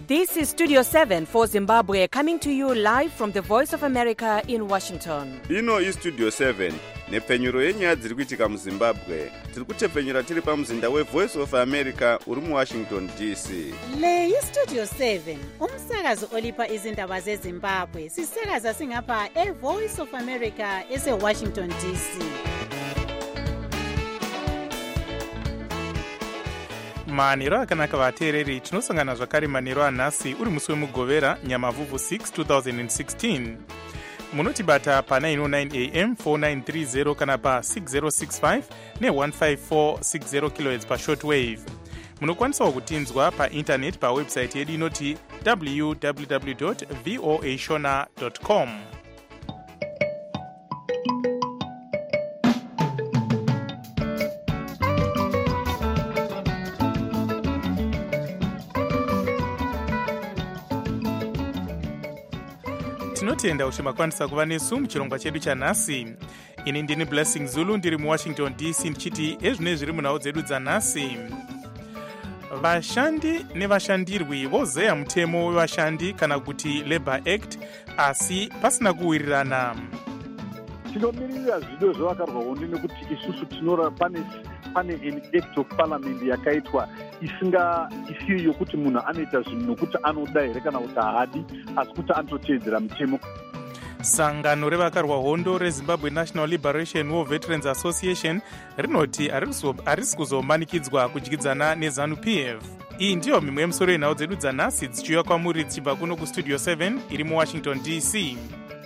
This is Studio 7 for Zimbabwe, coming to you live from the Voice of America in Washington. Ino iStudio 7 nepfenyuro yenyaya dziri kuitika muZimbabwe. Tiri kutepfenyura tiri pamuzinda weVoice of America uri muWashington DC. Le iStudio 7 umsakazo olipa izindaba zeZimbabwe. Sisakaza singapha eVoice of America eseWashington DC. manhero akanaka vateereri, tinosangana zvakare manhero anhasi uri musi wemugovera nyamavhuvhu 6 2016. munotibata pa909 am 4930 kana pa6065 ne15460 kHz pashortwave. munokwanisawo kutinzwa paintaneti pawebsite yedu inoti www.voashona.com. tinotenda kuti makwanisa kuva nesu muchirongwa chedu chanhasi. ini ndini Blessing Zulu, ndiri muWashington DC ndichiti ezvine zviri munhau dzedu dzanhasi. vashandi nevashandirwi vozeya mutemo wevashandi kana kuti Labour Act, asi pasina kuwirirana. tinomirira zvido zvevakarwa hondo nekuti isusu tinora pane an act of parliament yakaitwa isiyo yokuti munhu anoita zvinhu nokuti anoda here kana kuti haadi, asi kuti anototeedzera mutemo. sangano revakarwa hondo reZimbabwe National Liberation War Veterans Association rinoti harisi kuzomanikidzwa kudyidzana neZANU-PF. iyi ndiyo mimwe yemusoro yenhau dzedu dzanhasi dzichiuya kwamuri dzichibva kuno kuStudio 7 iri muWashington DC.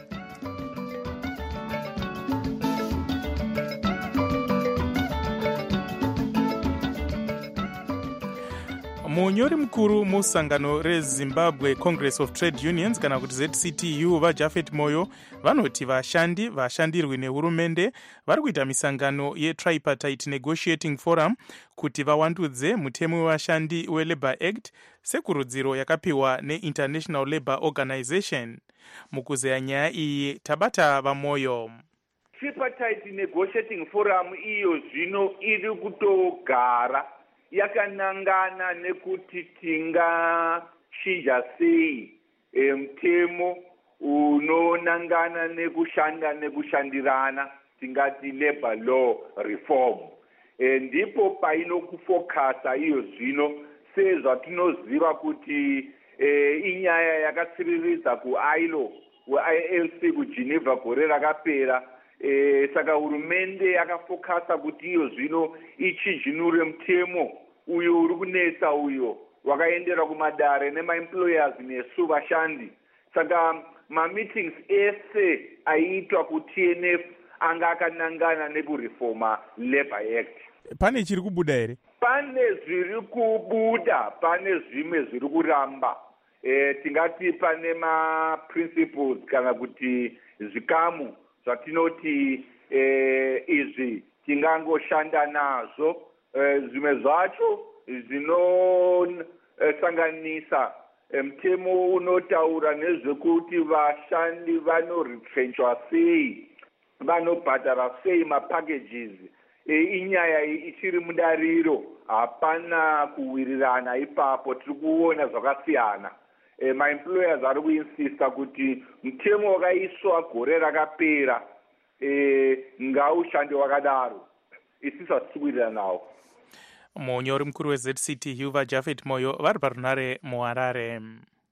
munyori mukuru musangano reZimbabwe Congress of Trade Unions kana kuti ZCTU vaJafet Moyo vanoti vashandirwi nehurumende vari kuita misangano yeTripartite Negotiating Forum kuti vawandudze mutemo wevashandi weLabour Act sekurudziro yakapiwa neInternational Labour Organization. mukuzeya nyaya iyi tabata vaMoyo. Tripartite Negotiating Forum iyo zvino iri kutogara yakanangana nekuti tingachinja sei mutemo unonangana nekushanda nekushandirana, tingati labor law reform. ndipo painokufokasa iyo zvino sezvatinoziva kuti inyaya yakatsiriridza kuILO ILC kuGeneva gore rakapera. Saka hurumende yakafokasa kuti iyo zvino ichinjinure mutemo uyo uri kunetsa uyo wakaendera kumadare nemaemployers nesu vashandi. Saka mameetings ese aiitwa kuTNF anga akanangana nekurefoma Labour Act. pane chiri kubuda here? pane zviri kubuda, pane zvimwe zviri kuramba. tingati pane maprinciples kana kuti zvikamu zvatinoti izvi tingangoshanda nazvo. zvimwe zvacho zvinosanganisa mutemo unotaura nezvekuti vashandi vanoretrenchwa sei, vanobhadhara sei mapackages. inyaya ichiri mudariro, hapana kuwirirana ipapo. tiri kuona zvakasiyana. maemployers ari kuinsista kuti mutemo wakaiswa gore rakapera ngaushande wakadaro. isisi hatikuwirirana nawo. munyori mukuru weZCTU vaJafet Moyo vari parunhare muHarare.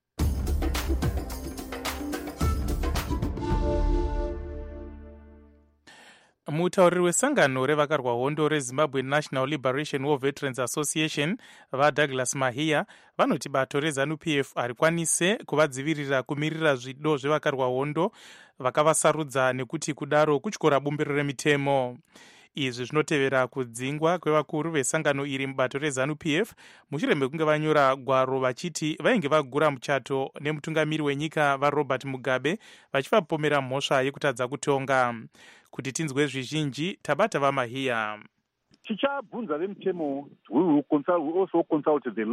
mutauriri wesangano revakarwa hondo reZimbabwe National Liberation War Veterans Association vaDouglas Mahiya vanoti bato reZANU-PF harikwanise kuvadzivirira kumirira zvido zvevakarwa hondo vakavasarudza nekuti kudaro kutyora bumbiro remitemo. izvi zvinotevera kudzingwa kwevakuru vesangano iri mubato reZANU-PF mushure mekunge vanyora gwaro vachiti vainge vagura muchato nemutungamiri wenyika vaRobert Mugabe vachivapomera mhosva yekutadza kutonga. kuti tinzwe zvizhinji tabata vaMahiya. tichabvunza vemutemo, we also consult the law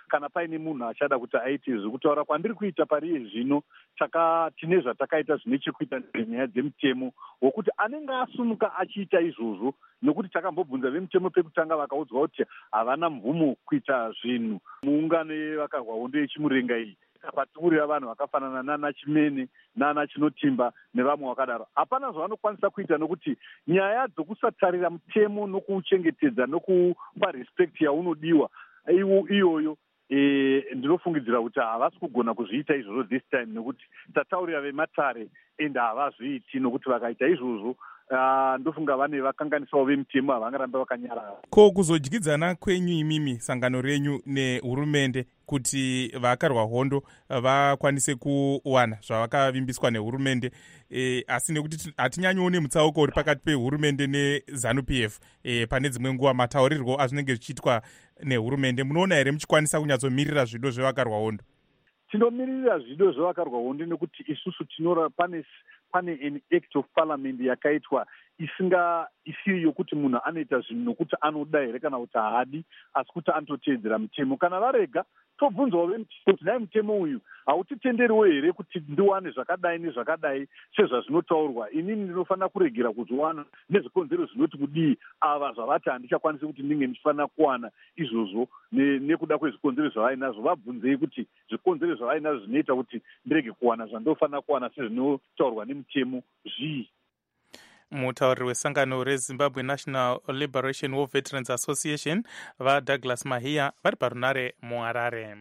kana paine munhu achada kuti aite izvi. Kutaura kwandiri kuita pariye zvino tine zvatakaita zvine chekuita nenyaya dzemutemo wokuti anenge asumuka achiita izvozvo, nokuti takambobvunza vemutemo pekutanga vakaudzwa kuti havana mvumo kuita zvinhu muungano yevakarwa hondo yechimurenga iyi. Patikurira vanhu vakafanana nana Chimene nana Chinotimba nevamwe vakadaro, hapana zvavanokwanisa kuita, nokuti nyaya dzokusatarira mutemo nokuuchengetedza nokupa respect yaunodiwa iyoyo ndinofungidzira kuti havasi kugona kuzviita izvozvo this time, nekuti tataurira vematare ende havazviiti, nokuti vakaita izvozvo ndofunga vane vakanganisawo vemutemo havangaramba vakanyarara. Ko kuzodyidzana kwenyu imimi sangano renyu nehurumende kuti vakarwa hondo vakwanise kuwana zvavakavimbiswa nehurumende, asi nekuti hatinyanyoone mutsauko uri pakati pehurumende neZANU-PF pane dzimwe nguva mataurirwo azvinenge zvichiitwa nehurumende, munoona here muchikwanisa kunyatsomirira zvido zvevakarwa hondo? Tinomirira zvido zvevakarwa hondo nekuti isusu tinora pane an act of parliament yakaitwa isiyo yokuti munhu anoita zvinhu nokuti anoda here kana kuti haadi, asi kuti anototeedzera mutemo. Kana varega tobvunzawo vemutemo kuti nai mutemo uyu hautitenderiwo here kuti ndiwane zvakadai nezvakadai sezvazvinotaurwa. Inini ndinofanira kuregera kuzviwana nezvikonzero zvinoti kudii, ava zvavati handichakwanisi kuti ndinge ndichifanira kuwana izvozvo nekuda kwezvikonzero zvavainazvo. Vabvunzei kuti zvikonzero zvavainazvo zvinoita kuti ndirege kuwana zvandofanira kuwana sezvinotaurwa nemutemo zvii. Mutauriri wesangano reZimbabwe National Liberation War Veterans Association vaDouglas Mahia vari parunare muHarare.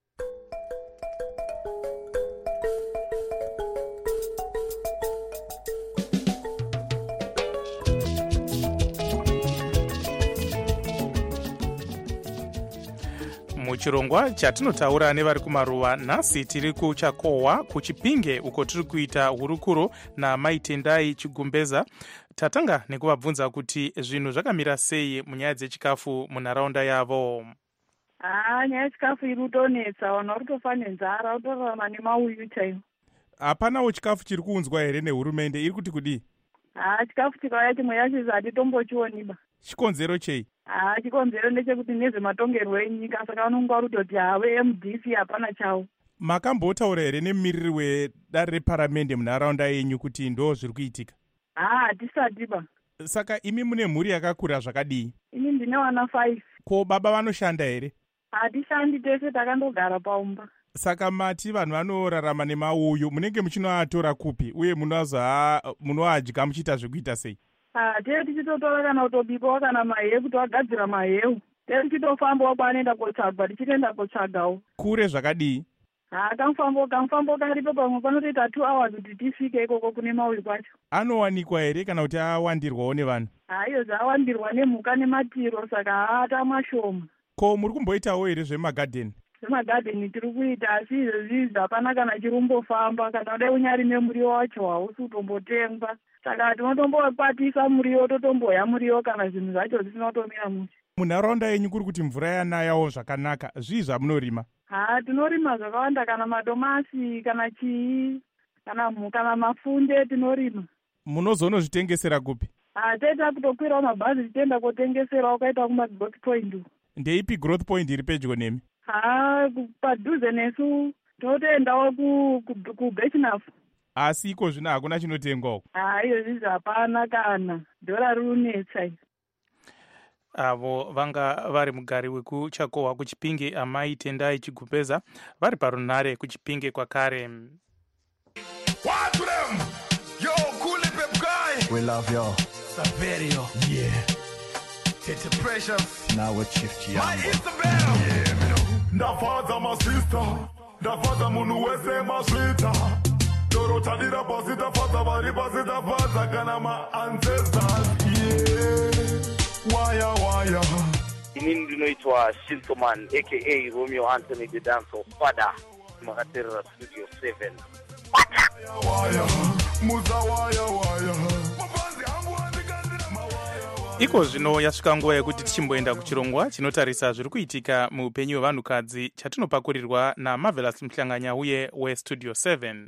Muchirongwa chatinotaura nevari kumaruva, nhasi tiri kuchakohwa kuchipinge uko tiri kuita hurukuro naMaitendai Chigumbeza. Tatanga nekuvabvunza kuti zvinhu zvakamira sei munyaya dzechikafu munharaunda yavo. Nyaya yechikafu iri kutonetsa, vanhu vari kutofa nenzara, utorarama nemauyu chaimo. Hapanawo chikafu chiri kuunzwa here nehurumende, iri kuti kudii? Chikafu chikauya chimwe yacho hatitombochioniba. Chikonzero chei? Chikonzero ndechekuti nezvematongerwo enyika, saka vanonga vari kutoti MDC hapana chavo. Makambotaura here nemumiriri wedare reparamende munharaunda yenyu kuti ndo zviri kuitika? Hatisatiba. Saka imi mune mhuri yakakura zvakadii? Ini ndine vana 5. Ko baba vanoshanda here? Hatishandi, tese takandogara paumba. Saka mati vanhu vanorarama nemauyu, munenge muchinoatora kupi uye munoadya muchiita zvekuita sei? Tee tichitotora kana kutobipawo kana mahewu kuti vagadzira mahewu. Tee tichitofambawo kwaanoenda kotsvagwa, tichitoenda kotsvagawo. Kure zvakadii? Kamufambo karipo pamwe panotoita 2 hours kuti tisvike ikoko kune mauyu kwacho. Anowanikwa here kana kuti awandirwawo nevanhu? Iyo zvawandirwa nemhuka nematiro, saka haata mashoma. Ko muri kumboitawo here zvemagadheni? Zvemagadheni tiri kuita, asi izvezvi hapana kana chirumbofamba, kana kudai unyari nemuriwo wacho hausi kutombotengwa. Saka tinotombokwatisa muriwo, totomboya muriwo kana zvinhu zvacho zvisina kutomira musi. Munharaunda yenyu kuri kuti mvura yanayawo zvakanaka, zvii zvamunorima? Tinorima zvakawanda, kana madomasi, kana chii, kana mafunde tinorima. Munozonozvitengesera kupi? Taita kutokwirawo mabhazi tichienda kotengesera, ukaita kumagrowth point. Ndeipi growth point iri pedyo nemi? Padhuze nesu totoendawo kuBechnafu. Asi iko zvino hakuna chinotengwawo? Iyo zvizi hapana kana, dhora rirunetsa. Avo vanga vari mugari wekuchakohwa kuchipinge aMaitendai Chigumbeza vari parunare kuchipinge kwakare. We love y'all. Saverio. Yeah. Tete Precious. Now we're Chief Chiambo. My Isabel. Yeah, Ndafaza my sister. Ndafaza munu wese maswita. Doro tadira pasita faza bari pasita faza kana ma ancestors. Yeah. Waya. Inini ndinoitwa Shintoman aka Romeo Anthony the Dancer Father. Makaterera Studio 7. Waya. Muza waya. Iko zvino yasvika nguva yekuti tichimboenda kuchirongwa chinotarisa zviri kuitika muupenyu hwevanhukadzi chatinopakurirwa naMarvelous Mhlanganya uye weStudio 7.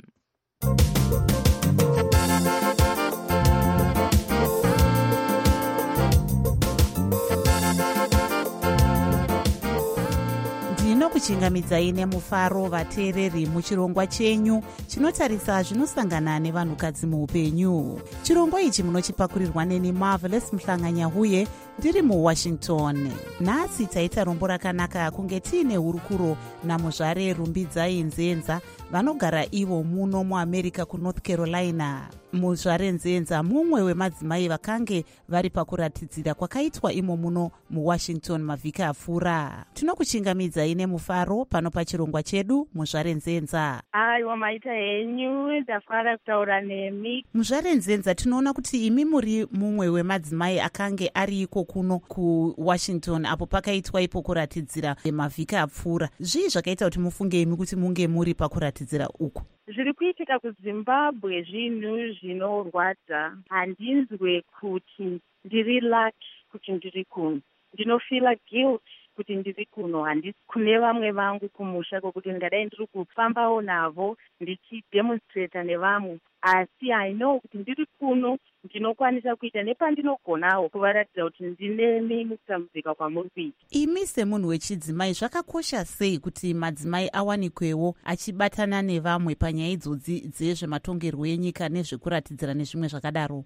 tinokuchingamidzai nemufaro vateereri muchirongwa chenyu chinotarisa zvinosangana nevanhukadzi muupenyu. Chirongwa ichi munochipakurirwa neni Marvelous Mhlanganyahuye ndiri muWashington. Nhasi taita rombo rakanaka kunge tiine hurukuro namuzvare Rumbidzai Nzenza vanogara ivo muno muAmerica kuNorth Carolina. Muzvare Nzenza mumwe wemadzimai vakange vari pakuratidzira kwakaitwa imo muno muWashington mavhiki apfuura. Tinokuchingamidzai nemufaro pano pachirongwa chedu Muzvare Nzenza. Aiwa maita henyu, ndafara kutaura nemi. Muzvare Nzenza, tinoona kuti imi muri mumwe wemadzimai akange ari iko kuno kuWashington apo pakaitwa ipo kuratidzira mavhiki apfuura. Zvii zvakaita kuti mufunge imi kuti munge muri pakuratidzira uku? Zviri kuitika kuZimbabwe zvinhu zvinorwadza. Handinzwe kuti ndiri lucky kuti ndiri kuno. Ndinofila guilt kuti ndiri kuno. Handisi kune vamwe vangu kumusha kwekuti ndingadai ndiri kufambawo navo ndichidemonstrata nevamwe. Asi I know kuti ndiri kuno ndinokwanisa kuita nepandinogonawo kuvaratidza kuti ndinemi mukutambudzika kwamuri kuita. Imi semunhu wechidzimai zvakakosha sei kuti madzimai awanikwewo achibatana nevamwe panyaya idzodzi dzezvematongerwo enyika nezvekuratidzira nezvimwe zvakadaro?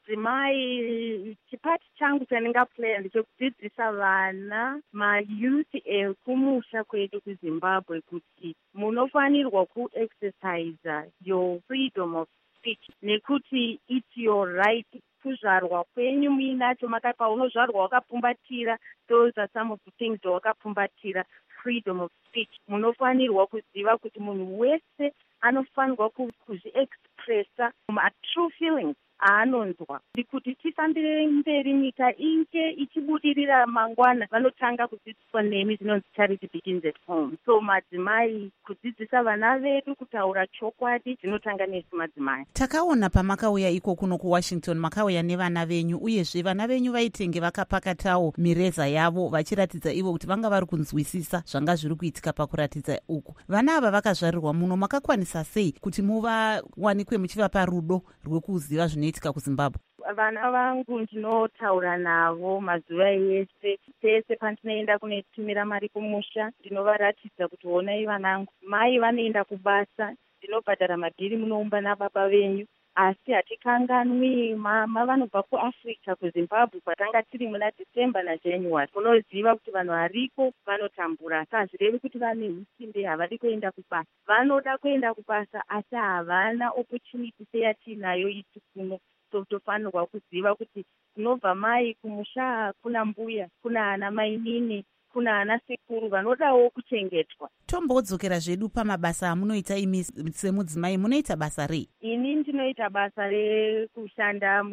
Semudzimai, chipati changu chandingaplaya ndechekudzidzisa vana mayuth ekumusha kwedu kuZimbabwe kuti munofanirwa kuexercise your freedom of speech, nekuti it's your right. Kuzvarwa kwenyu muinacho paunozvarwa wakapfumbatira, those are some of the things wakapfumbatira, freedom of speech. Munofanirwa kuziva kuti munhu wese anofanirwa kuzviexpressa true feelings aanonzwa. Kuti tifambire mberi nyika inge ichibudirira mangwana, vanotanga kudzidziswa nemi zvinonzi charity begins at home. So madzimai, kudzidzisa vana vedu kutaura chokwadi zvinotanga nesu madzimai. Takaona pamakauya iko kuno kuWashington makauya nevana venyu, uyezve vana venyu vaitenge vakapakatawo mireza yavo vachiratidza ivo kuti vanga vari kunzwisisa zvanga zviri kuitika pakuratidza uku. Vana ava vakazvarirwa muno, makakwanisa sei kuti muvawanikwe muchivapa rudo rwekuziva zvinoitika kuZimbabwe? Vana vangu ndinotaura navo mazuva ese. Pese pandinoenda kunotumira mari kumusha ndinovaratidza kuti onai vanangu, mai vanoenda kubasa, ndinobhadhara madhiri munoumba nababa venyu. Asi hatikanganwi mama vanobva kuAfrica kuZimbabwe kwatanga tiri muna December naJanuary. Unoziva kuti vanhu variko vanotambura, asi hazvirevi kuti vane hutinde havadi kuenda kubasa. Vanoda kuenda kubasa asi havana opportunity seyatinayo isi kuno. So tofanirwa kuziva kuti kunobva mai kumusha kuna mbuya, kuna ana mainini, kuna ana sekuru vanodawo kuchengetwa. Tombodzokera zvedu pamabasa amunoita imi semudzimai, munoita basa rei? Ini ndinoita basa rekushanda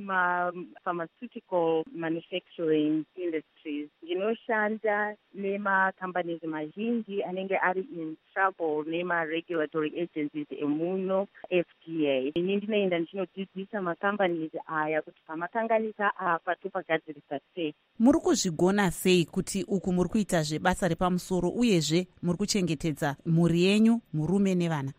mumapharmaceutical manufacturing industries. Ndinoshanda nemacompanies mazhinji anenge ari in trouble nema-regulatory agencies emuno FDA. Ini ndinoenda ndichinodzidzisa macompanies aya kuti pamakanganisa apa topagadzirisa sei. Muri kuzvigona sei kuti uku muri kuita zvebasa repamusoro uyezve muri kuchengetedza mhuri yenyu, murume nevana?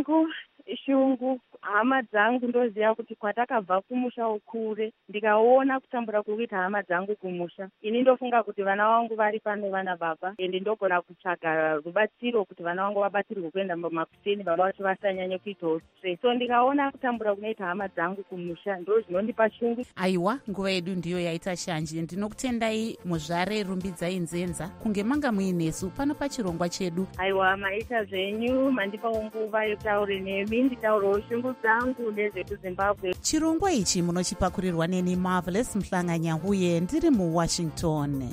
Shungu. Hama dzangu ndoziva kuti kwatakabva kumusha ukure, ndikaona kutambura kuri kuita hama dzangu kumusha, ini ndofunga kuti vana vangu vari pano vana baba, ende ndogona kutsvaga rubatsiro kuti vana vangu vabatsirwe kuenda makuseni, baba vacho vasanyanye kuitawo stress. So ndikaona kutambura kunoita hama dzangu kumusha ndo zvinondipa shungu. Aiwa, nguva yedu ndiyo yaita shanji. Ndinokutendai Muzvare Rumbidzai Nzenza kunge manga muinesu pano pachirongwa chedu. Aiwa, maita zvenyu, mandipawo nguva yekutaura nemi, nditaurawo shungu dzangu nezvekuZimbabwe. Chirongwa ichi munochipakurirwa neni Marvelous Mhlanganyahuye ndiri muWashington.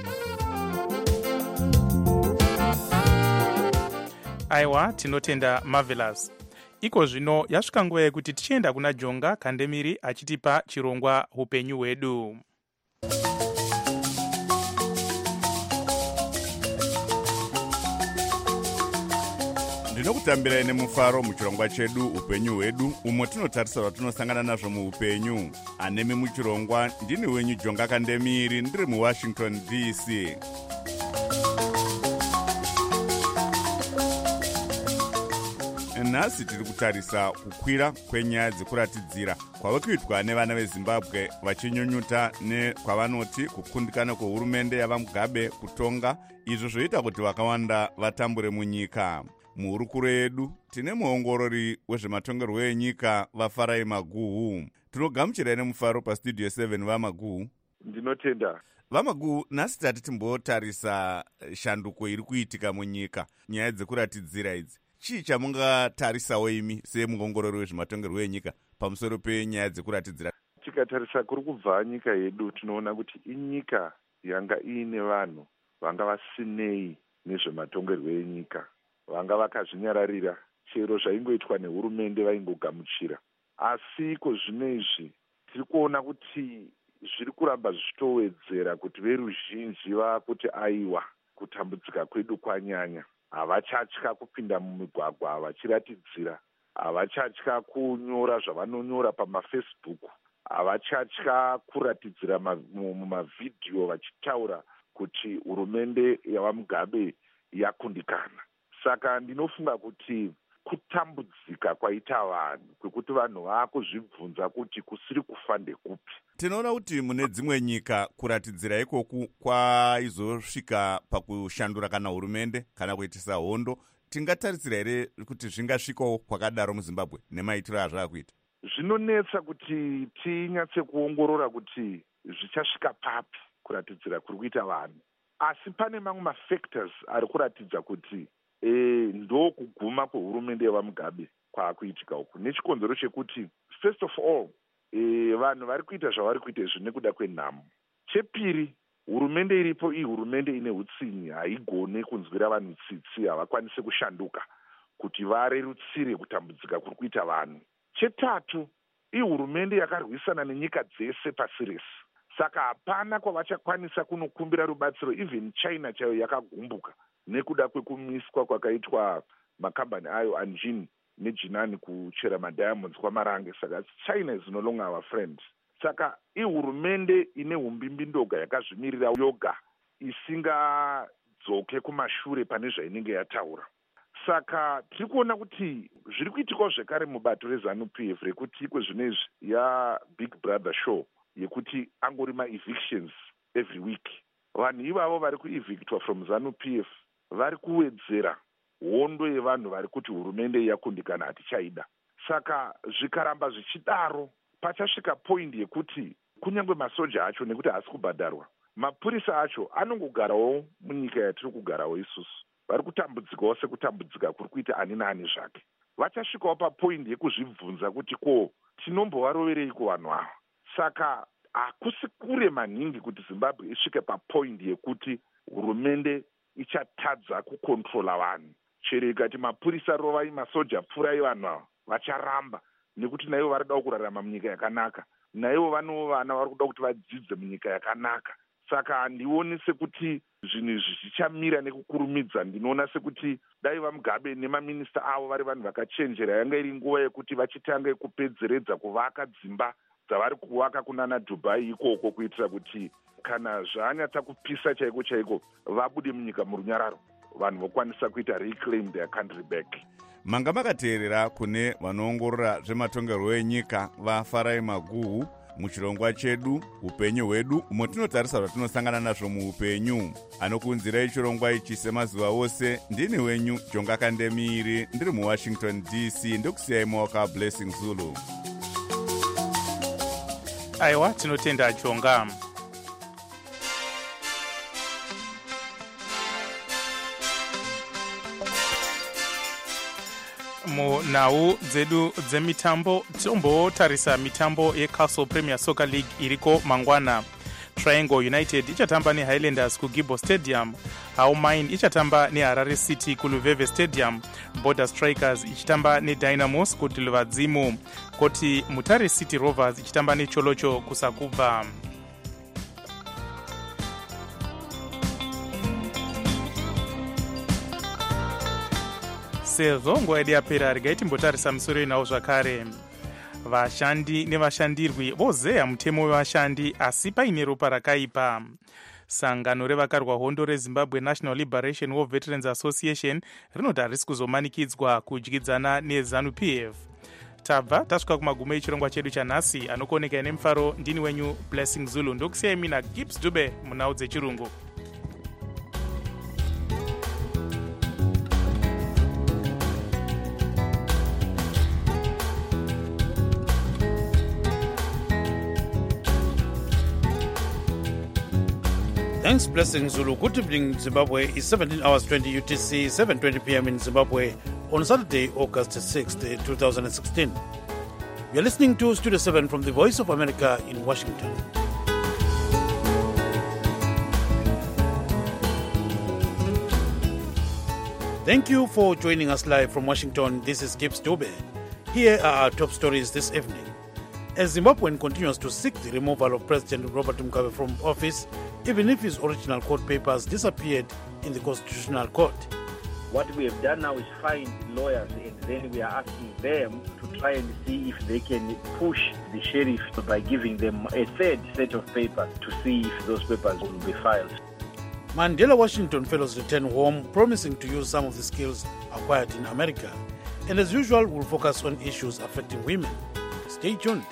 Aiwa, tinotenda Marvelous. Iko zvino yasvika nguva yekuti tichienda kuna Jonga Kandemiri achitipa chirongwa upenyu hwedu. Ndinokutambirai nemufaro muchirongwa chedu upenyu hwedu, umo tinotarisa zvatinosangana nazvo muupenyu. Anemi muchirongwa ndini wenyu Jonga Kandemiri ndiri muWashington DC. nhasi tiri kutarisa kukwira kwenyaya dzekuratidzira kwava kuitwa nevana vezimbabwe vachinyunyuta nekwavanoti kukundikana kwehurumende yavamugabe kutonga, izvo zvoita kuti vakawanda vatambure munyika. Muhurukuro yedu tine muongorori wezvematongerwo enyika vafarai Maguhu. Tinogamuchirai nemufaro pastudio 7 vaMaguhu. Ndinotenda. VaMaguhu, nhasi tati timbotarisa shanduko iri kuitika munyika, nyaya dzekuratidzira idzi. Chii chamungatarisawo imi semuongorori wezvematongerwo enyika pamusoro penyaya dzekuratidzira? Tikatarisa kuri kubva nyika yedu tinoona kuti inyika yanga iine vanhu vanga vasinei nezvematongerwo enyika, vanga vakazvinyararira, chero zvaingoitwa nehurumende vaingogamuchira. Asi zvino izvi tiri kuona kuti zviri kuramba zvichitowedzera kuti veruzhinji vakuti aiwa kutambudzika kwedu kwanyanya. Havachatya kupinda mumigwagwa vachiratidzira, havachatya kunyora zvavanonyora pamafacebook, havachatya kuratidzira mumavhidhiyo vachitaura kuti hurumende yavamugabe yakundikana. Saka ndinofunga kuti kutambudzika kwaita vanhu, kwekuti vanhu vaakuzvibvunza kuti kusiri kufa ndekupi. Tinoona kuti mune dzimwe nyika kuratidzira ikoku kwaizosvika pakushandura kana hurumende kana kuitisa hondo. Tingatarisira here kuti zvingasvikawo kwakadaro muZimbabwe nemaitiro azvakuita? Zvinonetsa kuti tinyatse kuongorora kuti zvichasvika papi kuratidzira kuri kuita vanhu. Asi pane mamwe mafactors ari kuratidza kuti ndo kuguma kwehurumende yevamugabe kwaakuitika uku, nechikonzero chekuti first of all vanhu vari kuita zvavari kuita izvi nekuda kwenhamo. Chepiri, hurumende iripo hurumende ine utsinyi, haigone kunzwira vanhu tsitsi, havakwanise kushanduka kuti varerutsire kutambudzika kuri kuita vanhu. Chetatu, hurumende yakarwisana nenyika dzese pasi rese, saka hapana kwavachakwanisa kunokumbira rubatsiro. Even China chayo yakagumbuka nekuda kwekumiswa kwakaitwa makambani ayo Anjin neJinani kuchera madiamonds kwamarange. Saka China is no longer our friend. Saka hurumende ine umbimbi ndoga yakazvimirira yoga, isingadzoke kumashure pane zvainenge yataura. Saka tiri kuona kuti zviri kuitikwa zvekare mubato reZANU-PF rekuti kwezvino izvi yaBig Brother show yekuti angori ma-evictions every week. Vanhu ivavo vari kuevictwa from ZANU-PF vari kuwedzera hondo yevanhu vari kuti hurumende yakundikana hatichaida. Saka zvikaramba zvichidaro, pachasvika point yekuti kunyange masoja acho, nekuti haasi kubhadharwa, mapurisa acho anongogarawo munyika yatiri kugarawo isusu, vari kutambudzikawo sekutambudzika kuri kuita ani naani zvake. Vachasvikawo papoint yekuzvibvunza kuti ko tinombovarovereiko vanhu ava. Saka hakusi kure maningi kuti Zimbabwe isvike papoint yekuti hurumende ichatadza kukontrola vanhu. Chero ikati mapurisa rovai, masoja pfurai vanhu ava, vacharamba, nekuti naivo vari kuda kurarama munyika yakanaka, naivo vanewo vana vari kuda kuti vadzidze munyika yakanaka. Saka handioni sekuti zvinhu izvi zvichamira nekukurumidza. Ndinoona sekuti dai vamugabe nemaminista avo vari vanhu vakachenjera, yanga iri nguva yekuti vachitanga kupedzeredza kuvaka dzimba dzavari kuvaka kunana Dubai ikoko, kuitira kuti kana zvanyatsa kupisa chaiko chaiko vabude munyika murunyararo, vanhu vokwanisa kuita reclaim their country back. Manga makateerera kune vanoongorora zvematongerwo enyika vafarai Maguhu muchirongwa chedu upenyu hwedu, umo tinotarisa zvatinosangana nazvo muupenyu. Anokunzirai chirongwa ichi semazuva ose ndini wenyu Jonga Kandemiri, ndiri muWashington DC. Ndokusiyai maoka Blessing Zulu. Aiwa, tinotenda Jonga. Munhau dzedu dzemitambo tombotarisa mitambo yeCastle Premier Soccer League iriko mangwana. Triangle United ichatamba neHighlanders kuGibo Stadium, Haumain ichatamba neHarare City kuLuveve Stadium, Border Strikers ichitamba neDynamos kuDilvadzimu, koti Mutare City Rovers ichitamba neCholocho kuSakubva. Sezvo nguva yedu yapera, regai timbotarisa musoro inawo zvakare. Vashandi nevashandirwi vozeya mutemo wevashandi, asi paine ropa rakaipa. sangano revakarwa hondo rezimbabwe national liberation war veterans association rinoti harisi kuzomanikidzwa kudyidzana nezanu pf. tabva tasvika kumagumo echirongwa chedu chanhasi. anokuoneka nemufaro ndini wenyu Blessing Zulu. ndokusiyai mina Gibbs Dube munhau dzechirungu. Thanks, Blessing Zulu. Good evening, Zimbabwe. It's 17 hours 20 UTC, 7:20 p.m. in Zimbabwe on Saturday, August 6th, 2016. You're listening to Studio 7 from the Voice of America in Washington. Thank you for joining us live from Washington. This is Gibbs Dube. Here are our top stories this evening. As Zimbabwean continues to seek the removal of President Robert Mugabe from office, even if his original court papers disappeared in the Constitutional Court. What we have done now is find lawyers, and then we are asking them to try and see if they can push the sheriff by giving them a third set of papers to see if those papers will be filed. Mandela Washington fellows return home, promising to use some of the skills acquired in America. And as usual, we'll focus on issues affecting women. Stay tuned.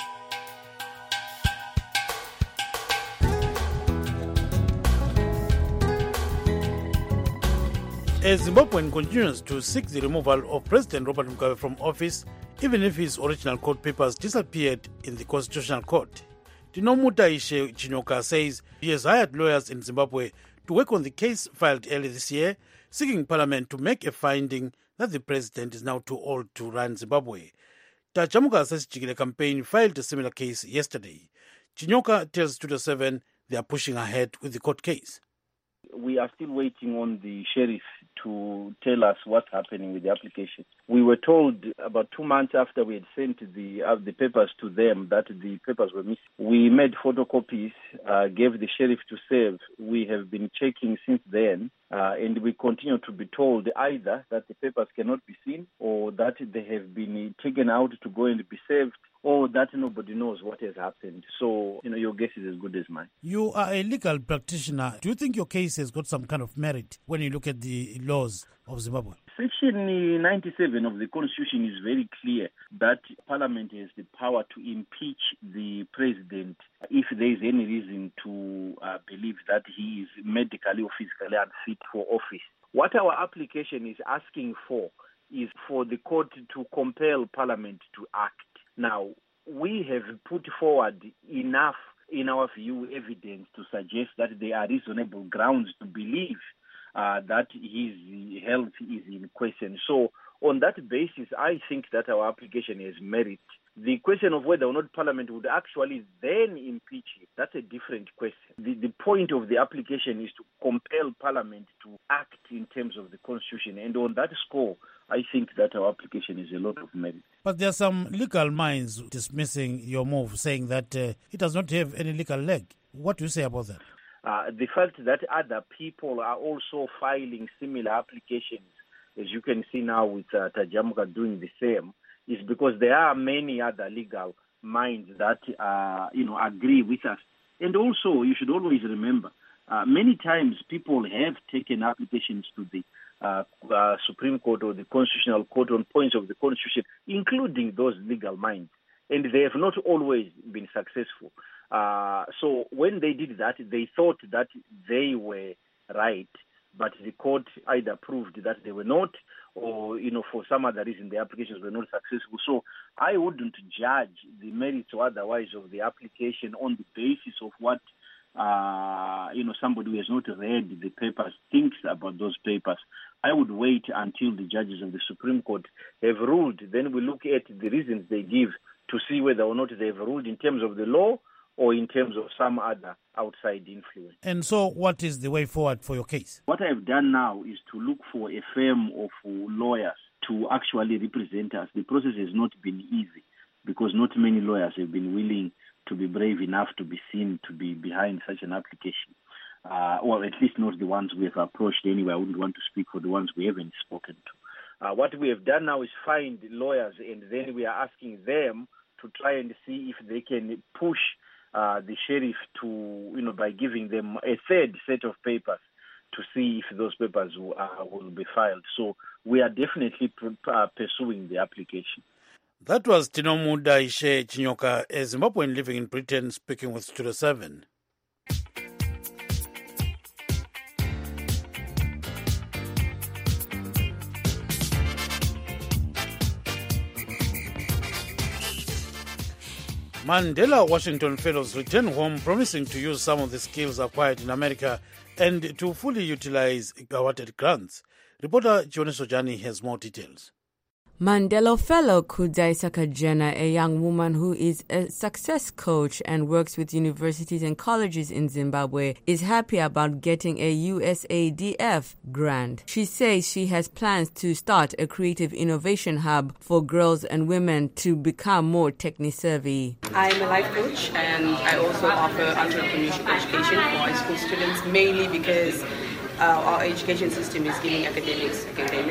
As Zimbabwean continues to seek the removal of President Robert Mugabe from office, even if his original court papers disappeared in the Constitutional Court. Tinomuta Ishe Chinyoka says he has hired lawyers in Zimbabwe to work on the case filed earlier this year, seeking Parliament to make a finding that the president is now too old to run Zimbabwe. Tachamuka says Chigile campaign filed a similar case yesterday. Chinyoka tells Studio 7 they are pushing ahead with the court case. We are still waiting on the sheriff to tell us what's happening with the application. We were told about 2 months after we had sent the papers to them that the papers were missing. We made photocopies, gave the sheriff to save. We have been checking since then, and we continue to be told either that the papers cannot be seen or that they have been taken out to go and be saved, or that nobody knows what has happened. So, your guess is as good as mine. You are a legal practitioner. Do you think your case has got some kind of merit when you look at the laws of Zimbabwe? Section 97 of the Constitution is very clear that Parliament has the power to impeach the president if there is any reason to believe that he is medically or physically unfit for office. What our application is asking for is for the court to compel Parliament to act. Now, we have put forward enough, in our view, evidence to suggest that there are reasonable grounds to believe that his health is in question. So, on that basis, I think that our application has merit. The question of whether or not Parliament would actually then impeach him, that's a different question. The point of the application is to compel Parliament to act in terms of the Constitution. And on that score, I think that our application is a lot of merit. But there are some legal minds dismissing your move, saying that it does not have any legal leg. What do you say about that? The fact that other people are also filing similar applications, as you can see now with Tajamuka doing the same, is because there are many other legal minds that agree with us. And also, you should always remember, many times people have taken applications to the Supreme Court or the Constitutional Court on points of the Constitution, including those legal minds, and they have not always been successful. So when they did that, they thought that they were right, but the court either proved that they were not, or, for some other reason, the applications were not successful. So I wouldn't judge the merits or otherwise of the application on the basis of what, somebody who has not read the papers thinks about those papers. I would wait until the judges of the Supreme Court have ruled. Then we look at the reasons they give to see whether or not they've ruled in terms of the law or in terms of some other outside influence. And so what is the way forward for your case? What I've done now is to look for a firm of lawyers to actually represent us. The process has not been easy because not many lawyers have been willing to be brave enough to be seen to be behind such an application. Or at least not the ones we have approached anyway. I wouldn't want to speak for the ones we haven't spoken to. What we have done now is find lawyers, and then we are asking them to try and see if they can push the sheriff to, by giving them a third set of papers to see if those papers will be filed. So we are definitely pursuing the application. That was Tinomuda Ishe Chinyoka, a Zimbabwean living in Britain, speaking with Studio 7. Mandela Washington Fellows return home promising to use some of the skills acquired in America and to fully utilize awarded grants. Reporter Jonas Ojani has more details. Mandela Fellow Kudai Sakajena, a young woman who is a success coach and works with universities and colleges in Zimbabwe, is happy about getting a USADF grant. She says she has plans to start a creative innovation hub for girls and women to become more techni-savvy. I'm a life coach and I also offer entrepreneurship education for high school students, mainly because our education system is giving academics,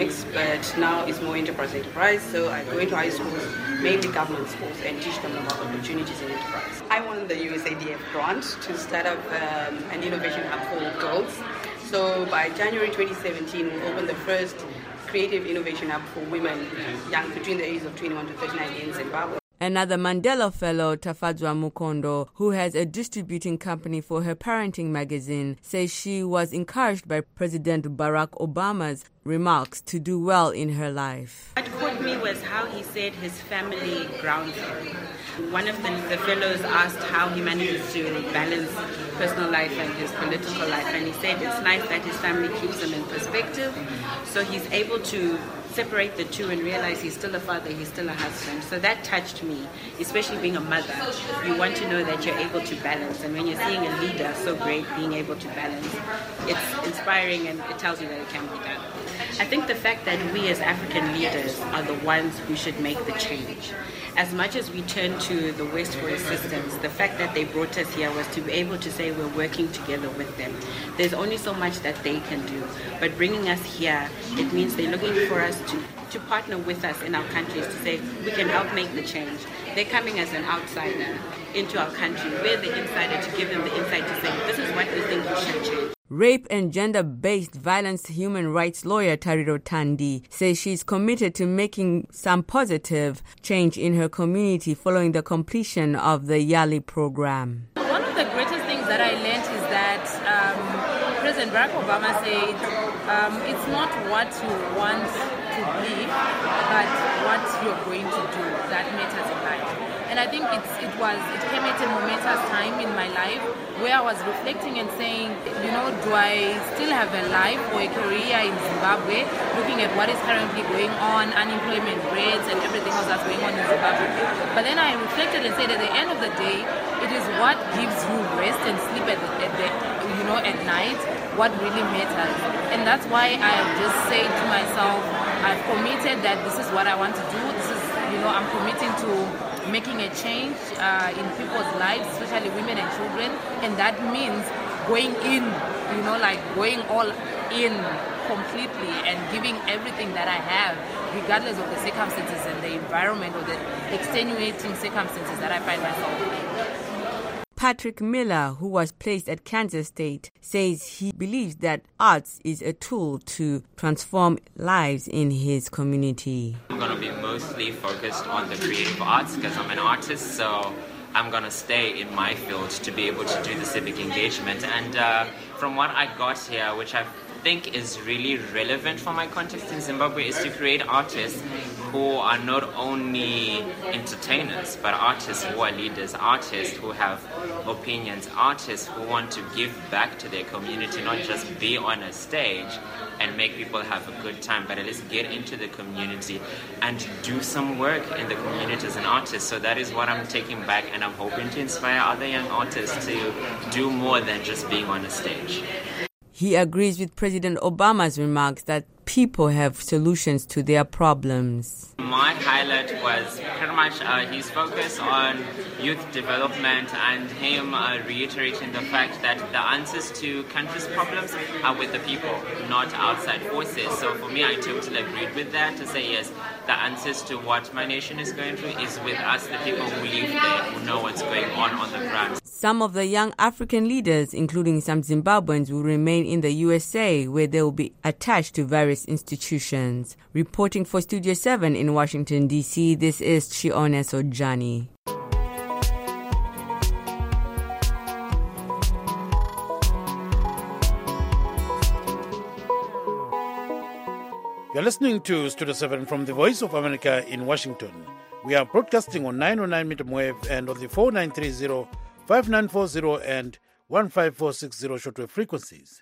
but now it's more enterprise. So I go into high schools, mainly government schools, and teach them about opportunities in enterprise. I won the USADF grant to start up an innovation hub for girls. So by January 2017, we opened the first creative innovation hub for women young between the ages of 21 to 39 in Zimbabwe. Another Mandela Fellow, Tafadzwa Mukondo, who has a distributing company for her parenting magazine, says she was encouraged by President Barack Obama's remarks to do well in her life. What caught me was how he said his family grounds him. One of the fellows asked how he manages to balance personal life and his political life, and he said it's nice that his family keeps him in perspective, so he's able to separate the two and realize he's still a father, he's still a husband. So that touched me, especially being a mother. You want to know that you're able to balance, and when you're seeing a leader so great being able to balance, it's inspiring and it tells you that it can be done. I think the fact that we as African leaders are the ones who should make the change. As much as we turn to the West for assistance, the fact that they brought us here was to be able to say we're working together with them. There's only so much that they can do, but bringing us here, it means they're looking for us to partner with us in our countries to say we can help make the change. They're coming as an outsider into our country. We're the insider to give them the insight to say this is what we think we should change. Rape and gender-based violence human rights lawyer Tariro Tandi says she's committed to making some positive change in her community following the completion of the YALI program. One of the greatest things that I learned is that President Barack Obama said it's not what you want to be, but what you're going to do that matters in life. And I think it came at a momentous time in my life where I was reflecting and saying, do I still have a life or a career in Zimbabwe, looking at what is currently going on, unemployment rates and everything else that's going on in Zimbabwe. But then I reflected and said at the end of the day, it is what gives you rest and sleep at night, what really matters. And that's why I have just said to myself, I've committed that this is what I want to do. This is, I'm committing to making a change in people's lives, especially women and children, and that means going in, going all in completely and giving everything that I have, regardless of the circumstances and the environment or the extenuating circumstances that I find myself in. Patrick Miller, who was placed at Kansas State, says he believes that arts is a tool to transform lives in his community. I'm going to be mostly focused on the creative arts because I'm an artist, so I'm going to stay in my field to be able to do the civic engagement. And from what I got here, which I think is really relevant for my context in Zimbabwe, is to create artists who are not only entertainers, but artists who are leaders, artists who have opinions, artists who want to give back to their community, not just be on a stage and make people have a good time, but at least get into the community and do some work in the community as an artist. So that is what I'm taking back, and I'm hoping to inspire other young artists to do more than just being on a stage. He agrees with President Obama's remarks that people have solutions to their problems. My highlight was pretty much his focus on youth development and him reiterating the fact that the answers to countries' problems are with the people, not outside forces. So for me, I totally agreed with that, to say yes, the answers to what my nation is going through is with us, the people who live there, who know what's going on the ground. Some of the young African leaders, including some Zimbabweans, will remain in the USA, where they will be attached to various institutions. Reporting for Studio 7 in Washington, D.C., this is Chione Sojani. You're listening to Studio 7 from the Voice of America in Washington. We are broadcasting on 909 medium wave and on the 4930, 5940 and 15460 shortwave frequencies.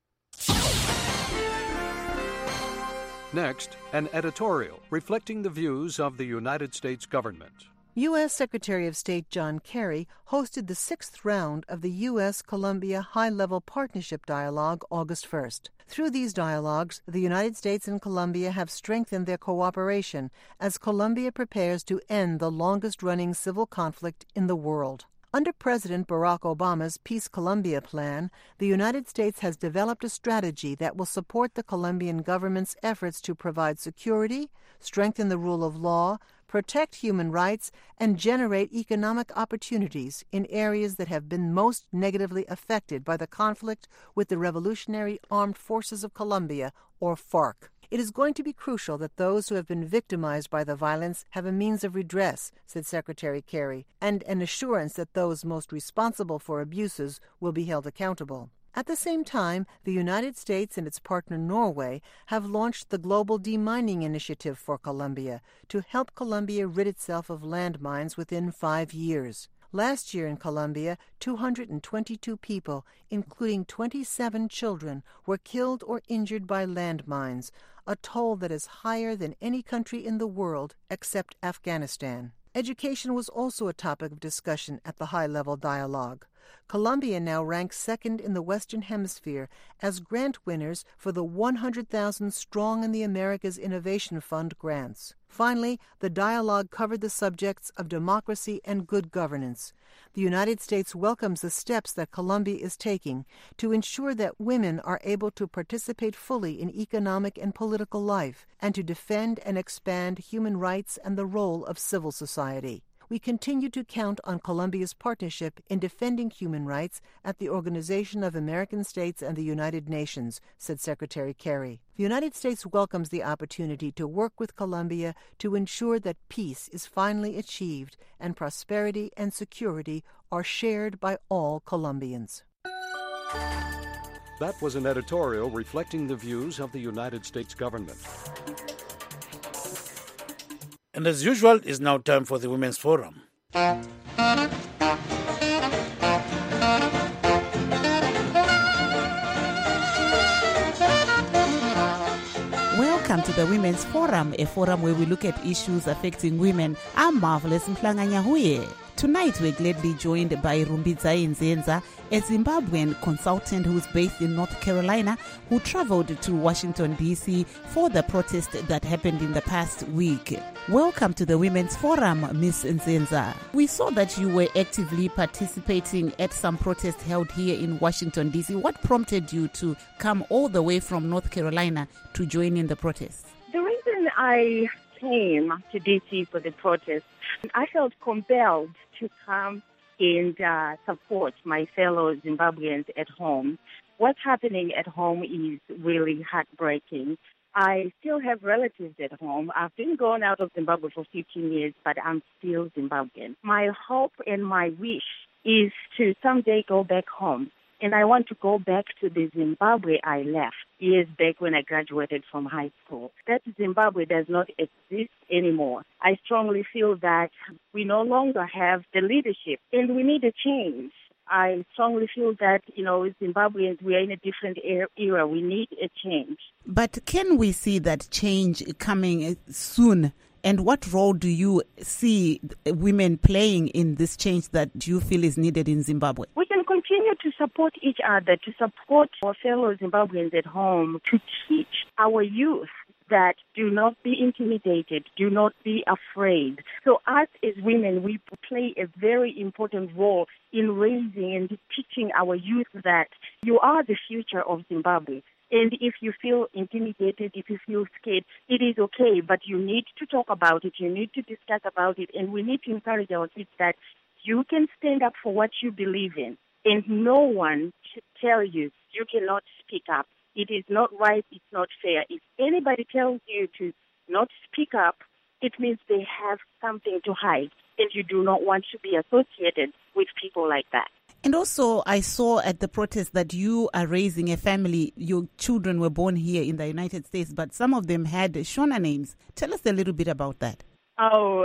Next, an editorial reflecting the views of the United States government. U.S. Secretary of State John Kerry hosted the 6th round of the U.S.-Colombia High-Level Partnership Dialogue August 1st. Through these dialogues, the United States and Colombia have strengthened their cooperation as Colombia prepares to end the longest-running civil conflict in the world. Under President Barack Obama's Peace Colombia plan, the United States has developed a strategy that will support the Colombian government's efforts to provide security, strengthen the rule of law, protect human rights, and generate economic opportunities in areas that have been most negatively affected by the conflict with the Revolutionary Armed Forces of Colombia, or FARC. It is going to be crucial that those who have been victimized by the violence have a means of redress, said Secretary Kerry, and an assurance that those most responsible for abuses will be held accountable. At the same time, the United States and its partner Norway have launched the Global Demining Initiative for Colombia to help Colombia rid itself of landmines within 5 years. Last year in Colombia, 222 people, including 27 children, were killed or injured by landmines, a toll that is higher than any country in the world except Afghanistan. Education was also a topic of discussion at the high-level dialogue. Colombia now ranks second in the Western Hemisphere as grant winners for the 100,000 Strong in the Americas Innovation Fund grants. Finally, the dialogue covered the subjects of democracy and good governance. The United States welcomes the steps that Colombia is taking to ensure that women are able to participate fully in economic and political life and to defend and expand human rights and the role of civil society. We continue to count on Colombia's partnership in defending human rights at the Organization of American States and the United Nations, said Secretary Kerry. The United States welcomes the opportunity to work with Colombia to ensure that peace is finally achieved and prosperity and security are shared by all Colombians. That was an editorial reflecting the views of the United States government. And as usual, it's now time for the Women's Forum. Welcome to the Women's Forum, a forum where we look at issues affecting women. I'm Marvelous Mhlanga-Nyahuye. Tonight, we're gladly joined by Rumbidzai Nzenza, a Zimbabwean consultant who's based in North Carolina, who traveled to Washington, D.C. for the protest that happened in the past week. Welcome to the Women's Forum, Ms. Nzenza. We saw that you were actively participating at some protests held here in Washington, D.C. What prompted you to come all the way from North Carolina to join in the protests? The reason I came to D.C. for the protest, I felt compelled to come and support my fellow Zimbabweans at home. What's happening at home is really heartbreaking. I still have relatives at home. I've been gone out of Zimbabwe for 15 years, but I'm still Zimbabwean. My hope and my wish is to someday go back home. And I want to go back to the Zimbabwe I left years back when I graduated from high school. That Zimbabwe does not exist anymore. I strongly feel that we no longer have the leadership and we need a change. I strongly feel that, Zimbabweans, we are in a different era. We need a change. But can we see that change coming soon? And what role do you see women playing in this change that you feel is needed in Zimbabwe? We can continue to support each other, to support our fellow Zimbabweans at home, to teach our youth that do not be intimidated, do not be afraid. So us as women, we play a very important role in raising and teaching our youth that you are the future of Zimbabwe. And if you feel intimidated, if you feel scared, it is okay, but you need to talk about it. You need to discuss about it. And we need to encourage our kids that you can stand up for what you believe in. And no one should tell you you cannot speak up. It is not right. It's not fair. If anybody tells you to not speak up, it means they have something to hide. And you do not want to be associated with people like that. And also, I saw at the protest that you are raising a family. Your children were born here in the United States, but some of them had Shona names. Tell us a little bit about that. Oh,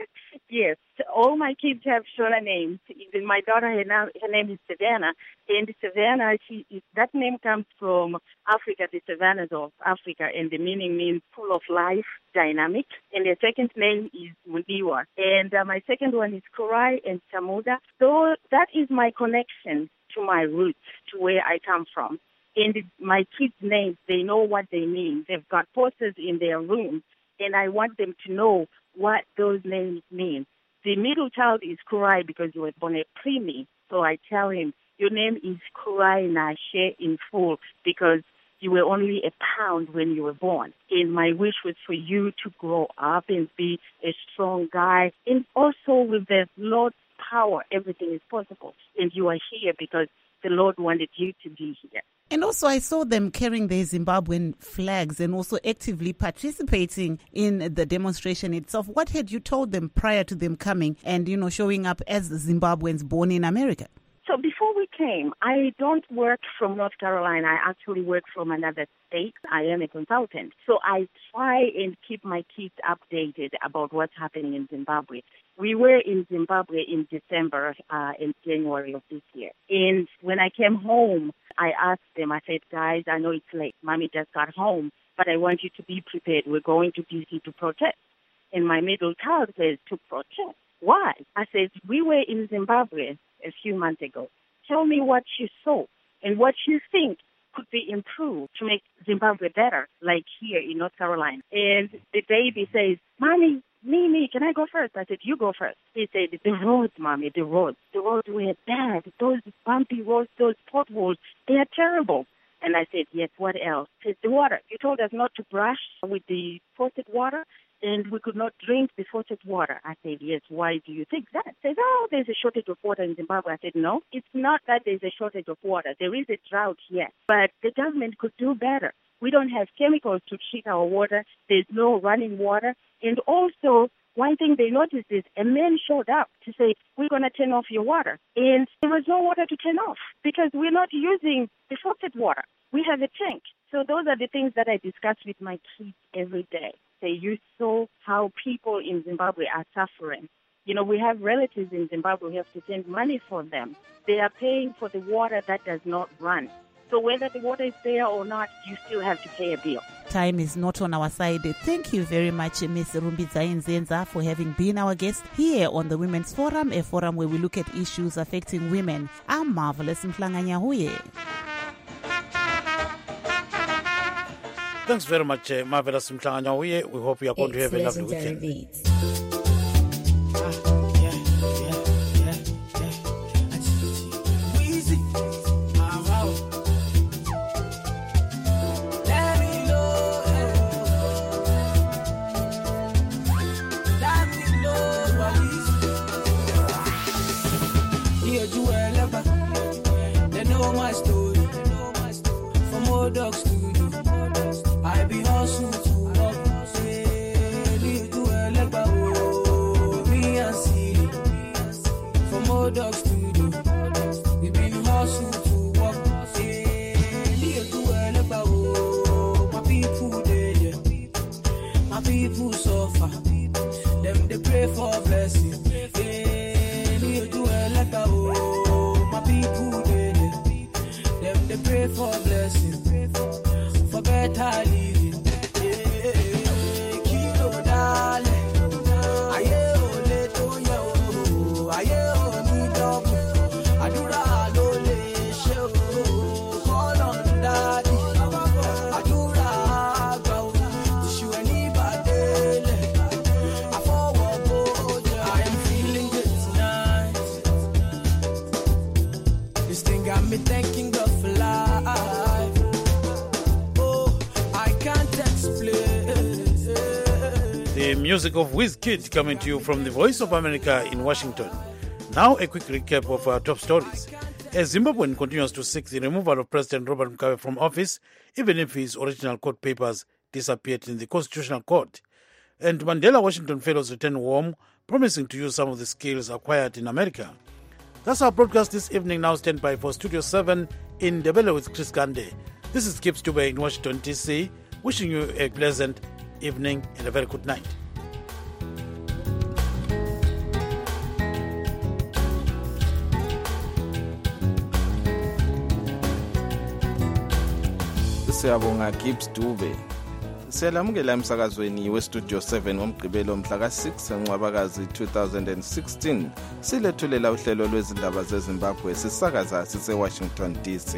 yes. All my kids have Shona names. Even my daughter, her name is Savannah. And Savannah, that name comes from Africa, the savannas of Africa, and the meaning means full of life, dynamic. And the second name is Mundiwa. And my second one is Kurai and Samuda. So that is my connection to my roots, to where I come from. And my kids' names, they know what they mean. They've got posters in their room, and I want them to know what those names mean. The middle child is Kurai because he was born a preemie. So I tell him, your name is Kurai Nashe in full because you were only a pound when you were born. And my wish was for you to grow up and be a strong guy. And also with the Lord's power, everything is possible. And you are here because the Lord wanted you to be here. And also I saw them carrying their Zimbabwean flags and also actively participating in the demonstration itself. What had you told them prior to them coming and, showing up as Zimbabweans born in America? So before we came, I don't work from North Carolina. I actually work from another state. I am a consultant. So I try and keep my kids updated about what's happening in Zimbabwe. We were in Zimbabwe in December and January of this year. And when I came home, I asked them, I said, guys, I know it's late. Mommy just got home, but I want you to be prepared. We're going to DC to protest. And my middle child says, to protest? Why? I said, we were in Zimbabwe a few months ago. Tell me what you saw and what you think could be improved to make Zimbabwe better, like here in North Carolina. And the baby says, Mommy, me, can I go first? I said, you go first. He said, the roads, Mommy, the roads. The roads were bad. Those bumpy roads, those potholes, they are terrible. And I said, yes, what else? He said, the water. You told us not to brush with the faucet water, and we could not drink the faucet water. I said, yes, why do you think that? He says, there's a shortage of water in Zimbabwe. I said, no, it's not that there's a shortage of water. There is a drought, yes, but the government could do better. We don't have chemicals to treat our water. There's no running water. And also, one thing they noticed is a man showed up to say, we're going to turn off your water. And there was no water to turn off because we're not using the faucet water. We have a tank. So those are the things that I discuss with my kids every day. Say, you saw how people in Zimbabwe are suffering. We have relatives in Zimbabwe. We have to send money for them. They are paying for the water that does not run. So whether the water is there or not, you still have to pay a bill. Time is not on our side. Thank you very much, Ms. Rumbidzai Nzenza, for having been our guest here on the Women's Forum, a forum where we look at issues affecting women. I'm Marvelous Mhlanganyahuye. Thanks very much, Marvelous Mhlanganyahuye. We hope you are going to have a lovely weekend. They know my story. From old dogs to you, I be hustle to walk. Me and Siri. From old dogs to you, we been hustle to walk. My people there, my people suffer. Them they pray for blessing. My people there, them they pray for blessing, for better living. Kilo dale, aye ole toyo, aye oni double, adura lole show, call on daddy, adura go, tishu any badele, I forward go, I am feeling good tonight. This thing got me thanking God for life. music of Wizkid coming to you from the Voice of America in Washington. Now a quick recap of our top stories. As Zimbabwean continues to seek the removal of President Robert Mugabe from office, even if his original court papers disappeared in the Constitutional Court. And Mandela Washington Fellows return home, promising to use some of the skills acquired in America. That's our broadcast this evening. Now stand by for Studio 7 in Ndebele with Chris Gande. This is Gibbs Dube in Washington, D.C., wishing you a pleasant evening and a very good night. Siyabonga Gibbs Dube. Siyalamukela emsakazweni weStudio 7 ngomgqibelo mhla ka6 Ncwabakazi 2016. Silethulela uhlelo lwezindaba zeZimbabwe sisakaza sise-Washington DC.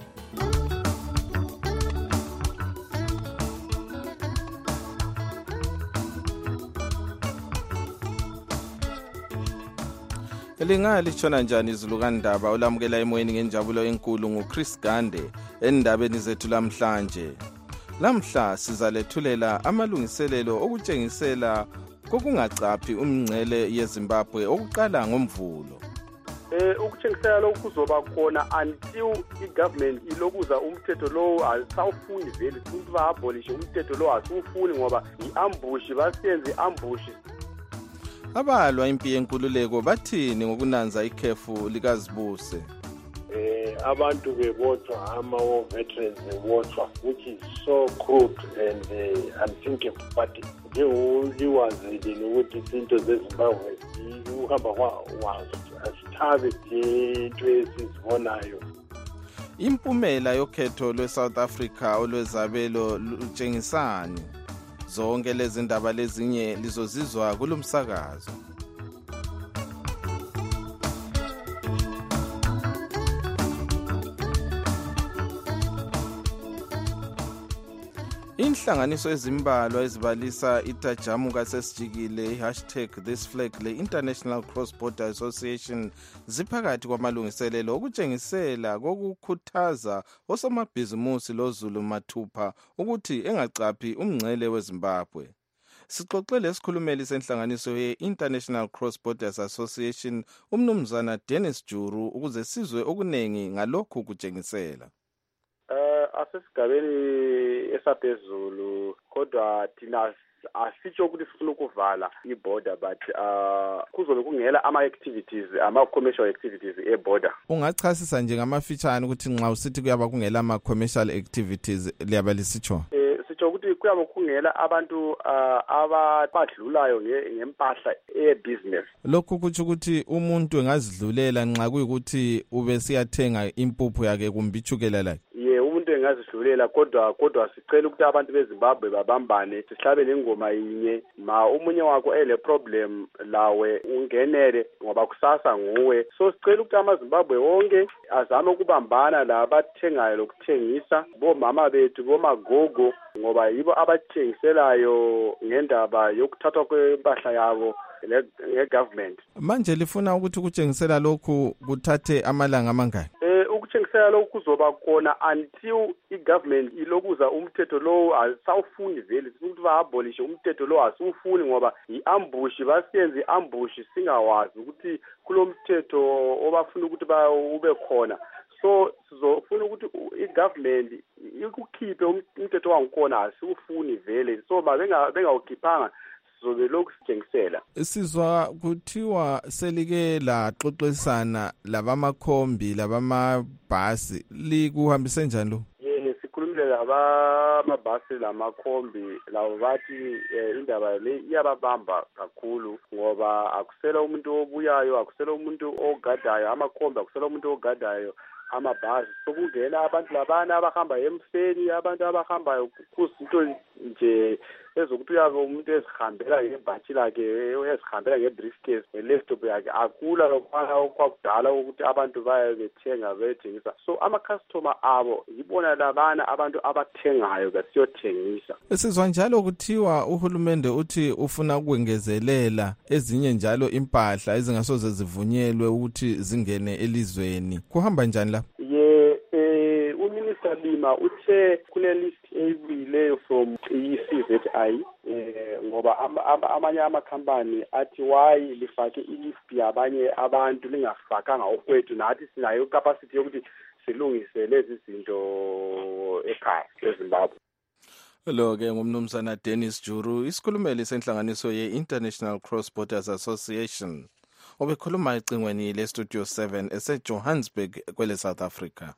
Elingali tshona njani izulu kandaba olamukela emoyeni ngenjabulo enkulu nguChris Gande endabeni zethu lamhlanje. Lamhla sizalethulela amalungiselelo okutshengisela kokungacaphi umngcele yeZimbabwe okuqala ngomvulo. Ukutshengisela lokhu kuzoba khona until igovernment ilokuza umthetho lo asawufuni vele ukuthi ba-abolishe umthetho lo asiwufuni ngoba i-ambush basiyenze i-ambush. Abalwa impi yenkululeko bathini ngokunanza ikhefu likazibuse? Abantu bebotshwa ama-war veterans bebotshwa, which is so crude and unthinkable, but njengokuliwazile nokuthi izinto zeZimbabwe ukuhamba kwazo asithabe into esizibonayo. Impumela yokhetho lwe-South Africa olwezabelo lutshengisani? Zonke lezi ndaba lezinye lizozizwa kulomsakazo. Inhlanganiso ezimbalwa ezibalisa itajamu kasesijikile #ThisFlag le-International Cross-Border Association ziphakathi kwamalungiselelo okutshengisela kokukhuthaza osomabhizimusi loZulu Mathupha ukuthi engacaphi umngcele weZimbabwe. Sixoxele isikhulumeli senhlanganiso ye-International Cross-Borders Association umnumzana Dennis Juru ukuze sizwe okunengi ngalokhu kutshengisela. Asesigabeni esaphezulu kodwa thina asitsho ukuthi sifuna ukuvala iborder but kuzobe kungela ama-activities ama-commercial activities eborder. Ungachasisa nje ngamafitshane ukuthi nxa usithi kuyaba kungela ama-commercial activities liyaba lisitsho? Sitsho ukuthi kuyaba kungela abantu abadlulayo ngempahla e-business. Lokhu kutsho ukuthi umuntu engazidlulela nxa kuyikuthi ube siyathenga impuphu yakhe kumbe ichukela lakhe. Umuntu engazidlulela kodwa sicela ukuthi abantu beZimbabwe babambane sihlabe lengoma yinye ma umunye wakho ele problem lawe ungenele ngoba kusasa nguwe. So sicela ukuthi amaZimbabwe wonke azame ukubambana la bathengayo lokuthengisa bomama bethu bomagogo ngoba yibo abathengiselayo ngendaba yokuthathwa kwempahla yabo nge-government. Manje lifuna ukuthi kutshengisela lokhu kuthathe amalanga amangaki? Ukutshengisela lokhu kuzoba khona until igovernment ilokuza umthetho lo asawufuni vele ukuthi ba-abolishe umthetho lo asiwufuni ngoba i-ambush basiyenze i-ambush singawazi ukuthi kulo mthetho obafuna ukuthi ube khona. So sizofuna ukuthi igovernment ikukhiphe umthetho wangikhona asiwufuni vele so bengawukhiphanga sizobe lokhu sitshengisela. Sizwa kuthiwa selike laxoxisana labamakhombi labamabhasi likuhambise njani lo? Sikhulumile labamabhasi lamakhombi labo bathi indaba le iyababamba kakhulu ngoba akusela umuntu obuyayo akusela umuntu ogadayo amakhombi akusela umuntu ogadayo amabhasi sokungena abantu labana abahamba emfeni abantu abahambayo kuzinto nje ezokuthi uyabe umuntu ezihambela ngebhathi lakhe ezihambela ngebriefcase ngelaptop yakhe akula lokwana okwakudala ukuthi abantu baye bethenga bethengisa so ama-customer abo yibona labana abantu abathengayo basiyothengisa. Sizwa njalo kuthiwa uhulumende uthi ufuna ukwengezelela ezinye njalo impahla ezingasoze zivunyelwe ukuthi zingene elizweni. Kuhamba njani la? uMinister Zuma uthe kule list ebuyileyo from i-CZI ngoba amanye amakhampani athi why lifake i-list yabanye abantu lingafakanga okwethu, nathi sinayo i-capacity yokuthi silungise lezi zinto ekhaya eZimbabwe. Lo-ke ngumnumzana Dennis Juru, isikhulumeli senhlanganiso ye-International Cross Borders Association, obekhuluma ecingweni le-Studio 7 ese-Johannesburg kwele South Africa.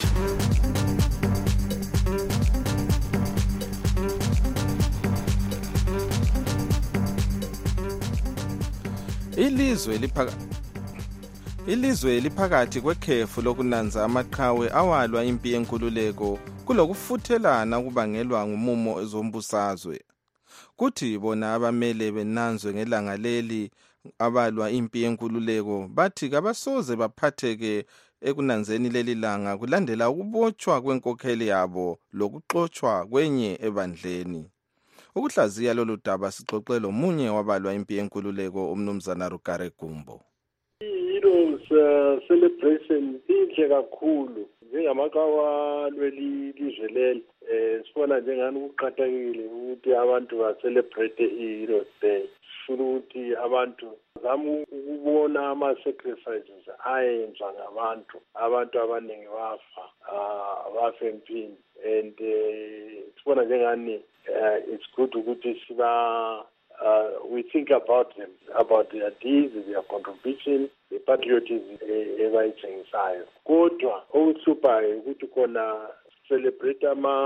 Ilizwe liphakathi kwekhefu lokunanza amaqhawe awalwa impi yenkululeko kulokufuthelana kubangelwa ngumumo ezombusazwe. Kuthi bona abamele benanzwe ngelanga leli abalwa impi yenkululeko bathi kabasoze baphatheke ekunanzeni leli langa kulandela ukubotshwa kwenkokheli yabo lokuxotshwa kwenye ebandleni. Ukuhlaziya lolu daba sixoxe lomunye wabalwa impi yenkululeko umnumzana Rugare Gumbo. Heroes celebration inhle kakhulu njengamaqhawe lweli lizwe leli. Sibona njengani ukuqathakile ukuthi abantu ba-celebrate i-Heroes Day. Sifuna ukuthi abantu zama ukubona ama-sacrifices ayenzwa ngabantu abaningi bafa empini, and sibona njengani it's good ukuthi we think about them, about their deeds, their contribution, the patriotism ebayithengisayo. Kodwa okuhluphayo ukuthi khona celebrate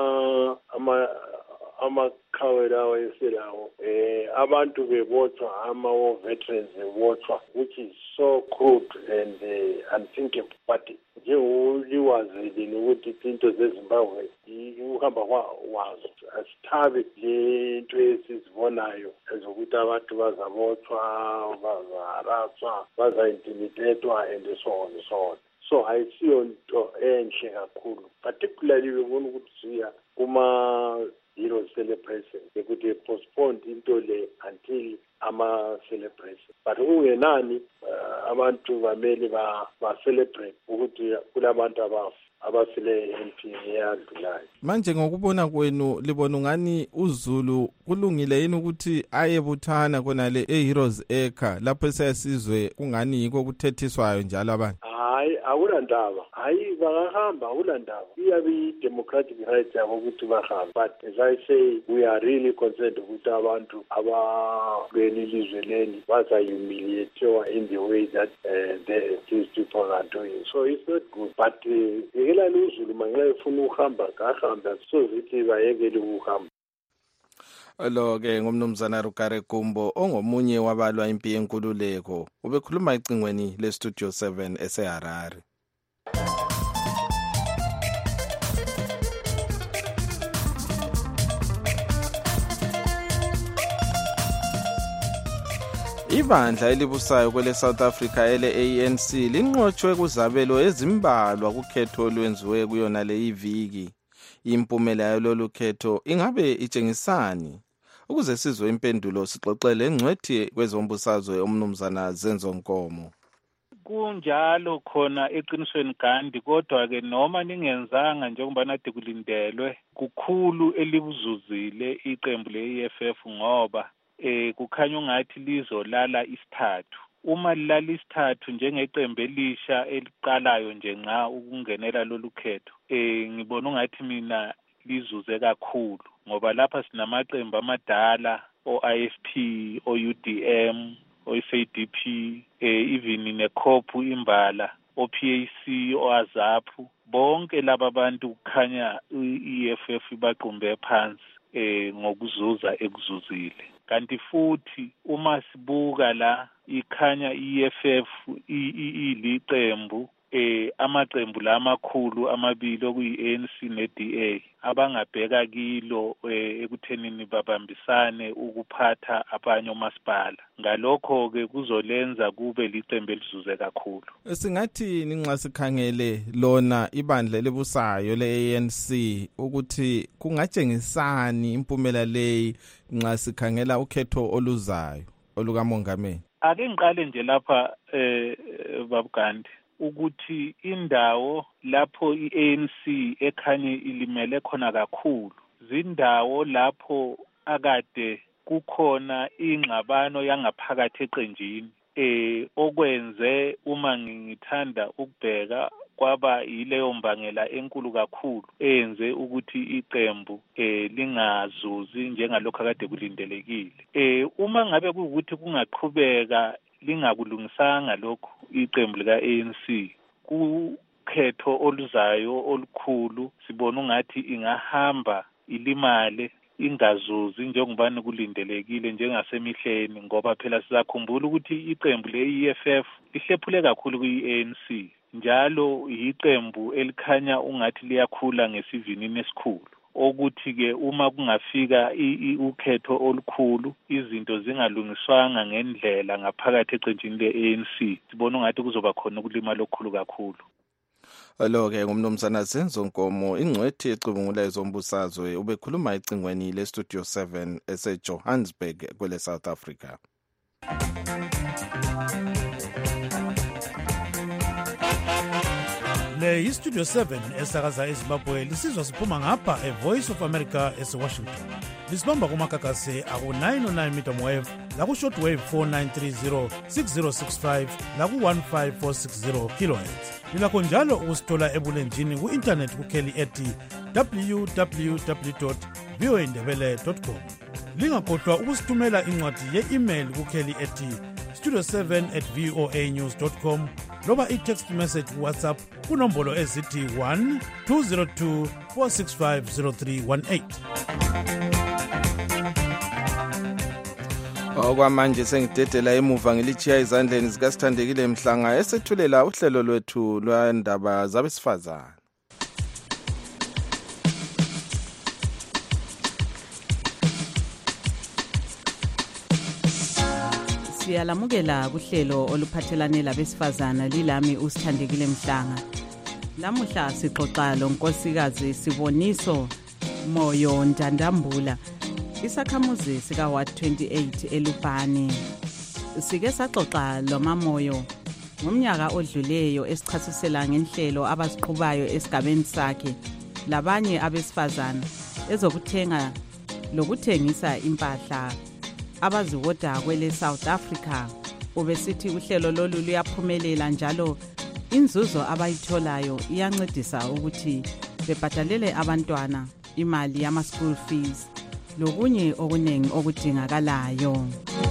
amaqhawe lawo eselawo abantu bebotshwa, ama-war veterans bebotshwa, which is so crude and unthinkable. But njengoliwazile ukuthi izinto zeZimbabwe ukuhamba kwazo asithabe le nto esizibonayo ezokuthi abantu bazabotshwa, bazaharaswa, baza-intimidatwa and so on and so on. So ayisiyo nto enhle kakhulu, particularly bebona ukuthi siya kuma-Heroes celebration ukuthi postpone into le until ama-celebration. But ungenani abantu bamele ba-celebrate ukuthi kulabantu abasile empini eyadlulayo. Manje ngokubona kwenu libona ungani uZulu kulungile yini ukuthi ayebuthana khonale eHeroes Acre lapho esiyasizwe kungani yiko kuthethiswayo njalo abantu? Hayi, akulandaba. Hayi, bangahamba, akulandaba. Iyabe i-democratic right yabo ukuthi bahamba. But as I say, we are really concerned ukuthi abantu abalweli ilizwe leli bazahumiliatewa in the way that these people are doing. So it's not good. But yekelani uZulu manxa efuna ukuhamba kahamba, so zithi bayekele ukuhamba. Lo-ke ngumnumzana Rugare Gumbo ongomunye wabalwa impi yenkululeko, ubekhuluma ecingweni le-Studio 7 eseHarare. Ibandla elibusayo kwele South Africa ele-ANC linqotshwe kuzabelo ezimbalwa kukhetho olwenziwe kuyona le iviki. Impumela yalolu khetho ingabe itshengisani? Ukuze sizwe impendulo sixoxele ngcwethi kwezombusazwe umnumzana Zenzo Nkomo. Kunjalo khona eqinisweni Gandhi, kodwa ke noma ningenzanga njengoba nade kulindelwe kukhulu elibuzuzile iqembu le-EFF ngoba kukhanya ungathi lizolala isithathu. Uma lilala isithathu njengeqembu elisha eliqalayo nje nxa ukungenela lolu khetho, ngibona ungathi mina lizuze kakhulu ngoba lapha sinamaqembu amadala o-IFP, o-UDM, o-SADP, even neCOP imbala, o-PAC, o-AZAPU, bonke laba bantu kukhanya i-EFF baqumbe phansi ngokuzuza ekuzuzile. Kanti futhi uma sibuka la ikhanya i-EFF iliqembu amaqembu la amakhulu amabili okuyi-ANC ne-DA abangabheka kilo ekuthenini babambisane ukuphatha abanye omasipala. Ngalokho-ke kuzolenza kube liqembu elizuze kakhulu. Singathi ninxa sikhangele lona ibandla elibusayo le-ANC ukuthi kungatshengisani impumela leyi nxa sikhangela ukhetho oluzayo olukamongameli? Ake ngiqale nje lapha babu Gandhi. ukuthi indawo lapho i-ANC ekhanye ilimele khona kakhulu zindawo lapho akade kukhona ingxabano yangaphakathi eqenjini okwenze uma ngithanda ukubheka kwaba yileyo mbangela enkulu kakhulu eyenze ukuthi iqembu lingazuzi njengalokho akade kulindelekile. Uma ngabe kuwukuthi kungaqhubeka lingakulungisanga lokho iqembu lika-ANC kukhetho oluzayo olukhulu sibona ungathi ingahamba ilimale ingazuzi njengobani kulindelekile njengasemihleni ngoba phela sizakhumbula ukuthi iqembu le-EFF lihlephule kakhulu kwi-ANC njalo yiqembu elikhanya ungathi liyakhula ngesivinini esikhulu okuthi-ke uma kungafika ukhetho olukhulu izinto zingalungiswanga ngendlela ngaphakathi eqenjini le-ANC sibona ungathi kuzoba khona ukulimala okukhulu kakhulu. Lo-ke ngumnumzana Zenzo Nkomo ingcwethi ecubungula ezombusazwe ubekhuluma ecingweni le-Studio 7 ese-Johannesburg kwele South Africa. Le yi-Studio 7 esakaza eZimbabwe lisizwa siphuma ngapha e-Voice of America ese-Washington. Lisibamba kumakakase aku-909 meter wave laku-shortwave 4930 6065 laku-15460 kilohertz. Lilakho njalo ukusithola ebulenjini ku-internet kukheli ethi www.voindebele.com. Lingakhohlwa ukusithumela incwadi ye-email kukheli ethi studio7@voanews.com loba i-text message WhatsApp kunombolo ezithi 1-202 465 0318. Okwamanje sengidedela emuva ngilichiya izandleni zikasithandekile Mhlanga esethulela uhlelo lwethu lwandaba zabesifazane. Siyalamukela kuhlelo oluphathelane labesifazana lilami usithandekile Mhlanga. Lamuhla sixoxa lonkosikazi Siboniso Moyo Ndandambula isakhamuzi sika Ward 28 eLupane. Sike saxoxa loMamoyo ngomnyaka odluleyo esichasisela ngenhlelo abaziqhubayo esigabeni sakhe labanye abesifazana ezokuthenga lokuthengisa impahla abaziwoda kwele South Africa. Ubesithi uhlelo lolu luyaphumelela njalo inzuzo abayitholayo iyancedisa ukuthi bebhadalele abantwana imali yama school fees lokunye okuningi okudingakalayo.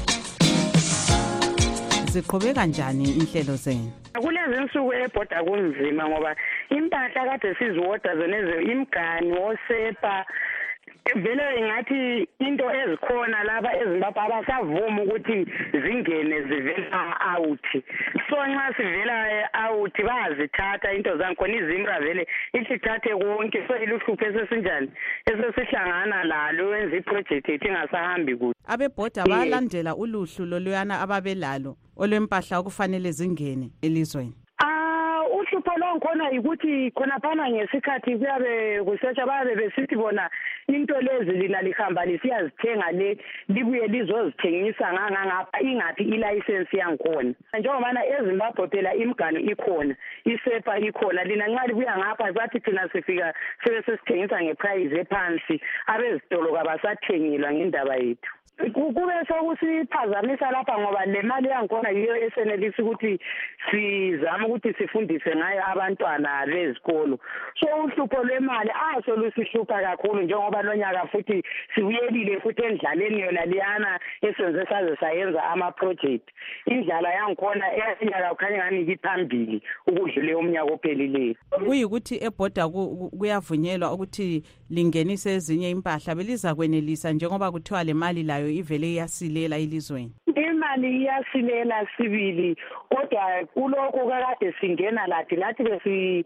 Ziqhubeka kanjani inhlelo zenu? Kulezi insuku ebhoda kunzima ngoba impahla kade siziwoda zonezo imgani osepa vele ngathi into ezikhona laba eZimbabwe abasavuma ukuthi zingene zivela out. So nxa sivela out bayazithatha into zankhona izimra vele isithathe konke so iluhlupho esesinjani esesihlangana lalo wenza iproject ethi ingasahambi kuhle. Abebhoda balandela uluhlu loluyana ababelalo olwempahla okufanele zingene elizweni. Uhlupho lonkhona ukuthi khona phana ngesikhathi kuyabe kusearcha babe besithi bona into lezi lina lihamba lisiyazithenga le libuye lizozithengisa ngangapha ingaphi ilicense yankhona njengoba eZimbabwe phela imgano ikhona isepa ikhona lina nxa libuya ngapha bathi thina sifika sesithengisa ngeprice ephansi abezitolo kabasathengelwa ngendaba yethu. Kube sokusiphazamisa lapha ngoba le mali yankhona yiyo esenelisa ukuthi sizama ukuthi sifundise ngayo abantwana bezikolo. So uhlupho lwemali solusihlupha kakhulu njengoba lonyaka futhi sibuyelile futhi endlaleni yona liyana esenze saze sayenza ama-project. Indlala yankhona enyaka ukhanya ngani iphambili ukudlule umnyaka ophelileyo. Kuyikuthi ebhoda kuyavunyelwa ukuthi lingenise ezinye impahla beliza kwenelisa njengoba kuthiwa le mali layo ivele iyasilela ilizweni. Imali iyasilela sibili kodwa kuloko kakade singena lathi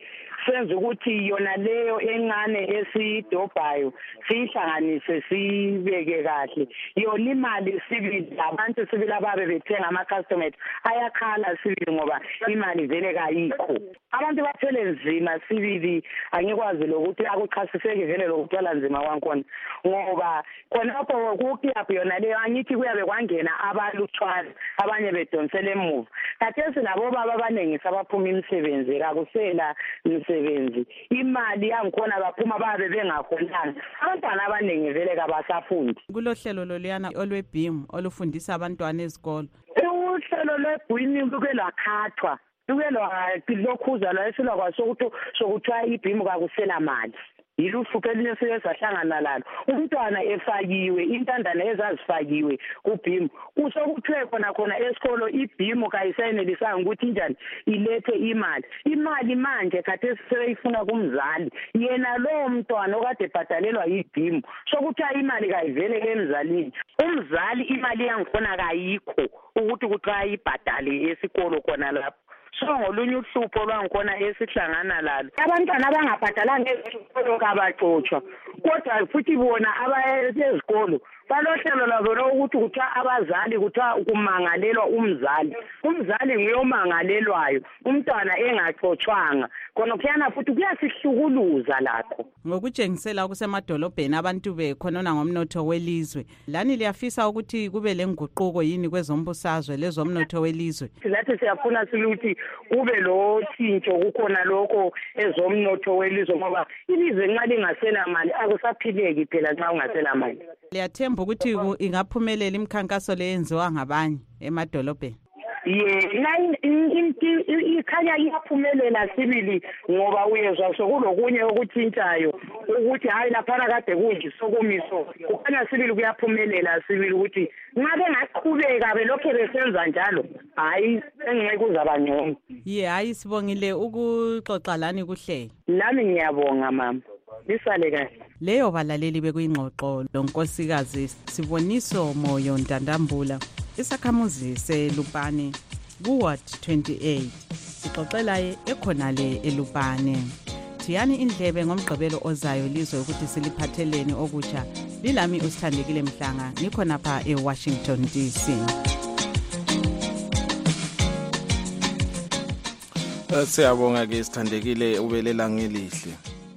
senze ukuthi yona leyo encane esidobhayo siyihlanganise sibeke kahle. Yona imali sibili abantu sibili ababe bethenga ama-customer ayakhala sibili ngoba imali vele kayikho. Abantu bathele nzima sibili angikwazi lokuthi akuchasiseke vele lokuthwala nzima kwankona ngoba khonapho kukiyaphi yona leyo angithi kuyabe kwangena abalutshwana abanye bedonsele emuva. Kathesi labo baba abaningi sabaphuma imisebenzi kakusela imisebenzi imali yangikhona baphuma babe bengakhonanga abantwana abaningi vele kabasafundi. Kulohlelo loluyana olweBeam olufundisa abantwana ezikolo. Uhlelo lweBeam luke lwakhathwa luke lokhuza la esilakwazi sokuthiwa iBeam kakusela mali. Yiluhlupho elinye siyahlangana lalo umntwana efakiwe intandane ezazifakiwe kuBeam kusokuthiwe khona esikolo iBeam kayisayenelisa ukuthi njani ilethe imali manje khathesi seyifuna kumzali yena lo mntwana okade ebhadalelwa iBeam sokuthiwa imali kayivele emzalini umzali imali yangikhona kayikho ukuthi kuthiwa ibhadale esikolo khona lapho. So ngolunye uhlupho lwangikhona esihlangana lalo abantwana abangabhadalanga ezikolo kabaxotshwa kodwa futhi bona abayezikolo balohlelo labo lokuthi kuthiwa abazali kuthiwa ukumangalelwa umzali nguyomangalelwayo umntwana engaxotshwanga khona kuyana futhi kuyasihlukuluza lakho ngokutshengisela kusemadolobheni abantu bekhonona ngomnotho welizwe. Lani liyafisa ukuthi kube lenguquko yini kwezombusazwe lezomnotho welizwe? Lathi siyafuna ukuthi kube lo tshintsho kukhona lokho ezomnotho welizwe ngoba ilizwe nxa lingasela mali akusaphileki phela nxa ungasela mali. Liyathemba ukuthi ingaphumelela imikhankaso leyenziwa ngabanye emadolobheni? Ikhanya iyaphumelela sibili ngoba uyezwa sokulokunye okuthintayo ukuthi hayi laphana kade kunje sokumiso kukhanya sibili kuyaphumelela sibili ukuthi nxa bengaqhubeka belokhe besenza njalo hayi engeke kuzaba ngcono. Hayi sibongile ukuxoxa lani kuhle. Nami ngiyabonga mama. Lisale kahle. Leyo balaleli bekuyingxoxo lonkosikazi Siboniso Moyo Ntantambula isakhamuzi seLupane kuWard 28 sixoxela ekhonale eLupane. Thiyani indlebe ngomgqibelo ozayo lizwe ukuthi siliphatheleni okutsha. Lilami uSithandekile Mhlanga nikhonapha eWashington DC. Siyabonga ke Sithandekile ubelela ngelihle.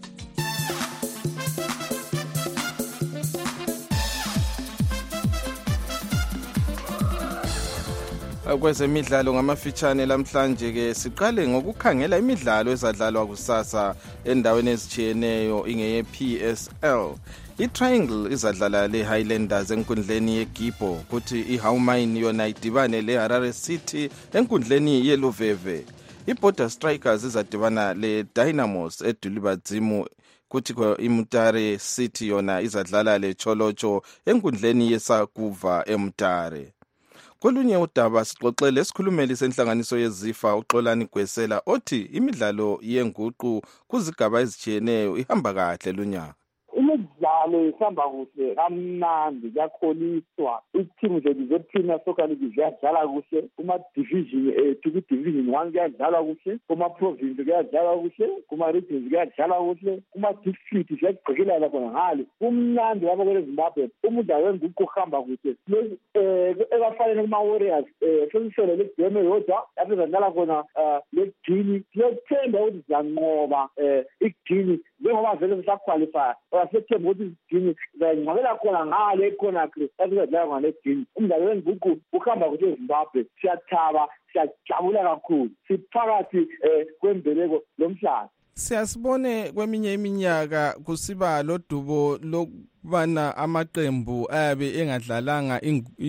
Kwezemidlalo ngamafitshane lamhlanje ke siqale ngokukhangela imidlalo ezadlalwa kusasa endaweni ezitshiyeneyo ingeye PSL. I-Triangle izadlala le-Highlanders enkundleni yeGibo kuthi i-Howmine yona idibane le-Harare City enkundleni yeLuveve. I-Border Strikers izadibana le-Dynamos eDulibadzimu kuthi iMutare City yona izadlala le-Cholocho enkundleni yeSakuva eMutare. Kolunye udaba sixoxele isikhulumeli senhlanganiso yeZIFA uXolani Gwesela othi imidlalo yenguqu kuzigaba ezitshiyeneyo ihamba kahle lunyaka. Imidlalo ihamba kuhle kamnandi kuyakholiswa itheam zethu ze-Premier Soccer League ziyadlala kuhle kuma-division ethu ku-division 1 kuyadlalwa kuhle kuma-province kuyadlalwa kuhle kuma-regions kuyadlalwa kuhle kuma-district ziyagqikelana khona ngale kumnandi lapha kweleZimbabwe umdlalo wenguqu uhamba kuhle ekafanele kuma-Warriors sesisele legame yodwa lapho ezadlala khona legini siyethemba ukuthi ziyanqoba igini njengoba vele sisaqualifya siyethemba ukuthi igini zayinqobela khona ngale eConakry lapho ezadlala khona legini umdlalo wenguqu uhamba kuhle eZimbabwe siyathaba siyajabula kakhulu siphakathi kwembeleko lomhlaba. Siyasibone kweminye iminyaka kusiba lodubo lokubana amaqembu ayabe engadlalanga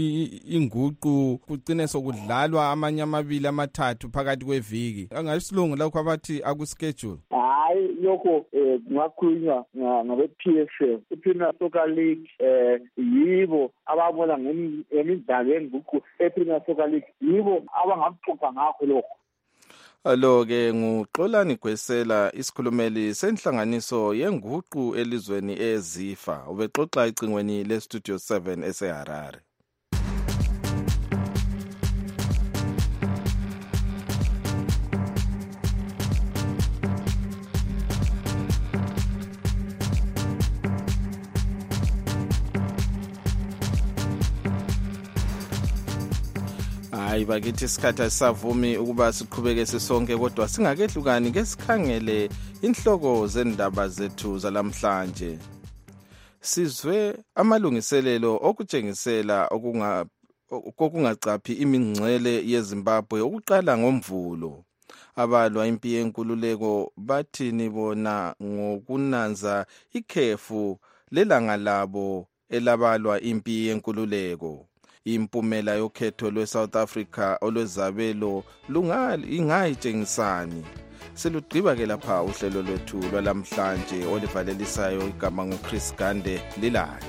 inguqu kugcine sokudlalwa amanye amabili amathathu phakathi kweviki. Angayisilungu lakho abathi akuschedule. Hayi lokho kungakhulunywa ngabe-PSL iPremier Soccer League yibo ababona ngemidlalo yenguqu ePremier Soccer League yibo abangakuxoxa ngakho lokho. Alo-ke nguXolani Gwesela isikhulumeli senhlanganiso yenguqu elizweni eZIFA ubexoxa icingweni leStudio 7 eseHarare. hayi bakithi isikhathi asisavumi ukuba siqhubeke sisonke kodwa singakehlukani ke sikhangele inhloko zendaba zethu zalamhlanje. Sizwe amalungiselelo okutshengisela okungacaphi imingcele yeZimbabwe ukuqala ngoMvulo. Abalwa impi yenkululeko bathini bona ngokunanza ikhefu lelanga labo elabalwa impi yenkululeko. Impumela yokhetho lweSouth Africa olwezabelo ingayitshengisani. Selugqiba ke lapha uhlelo lwethu lwalamhlanje olivalelisayo igama nguChris Gande lilayo.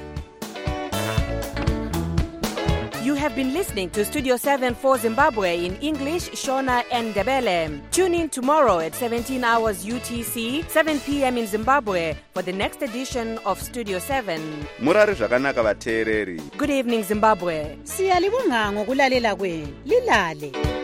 You have been listening to Studio 7 for Zimbabwe in English, Shona and Ndebele. Tune in tomorrow at 17 hours UTC, 7 p.m. in Zimbabwe for the next edition of Studio 7. Murari zvakanaka vateereri. Good evening, Zimbabwe. Siyalibonga ngokulalela kwenu. Lilale.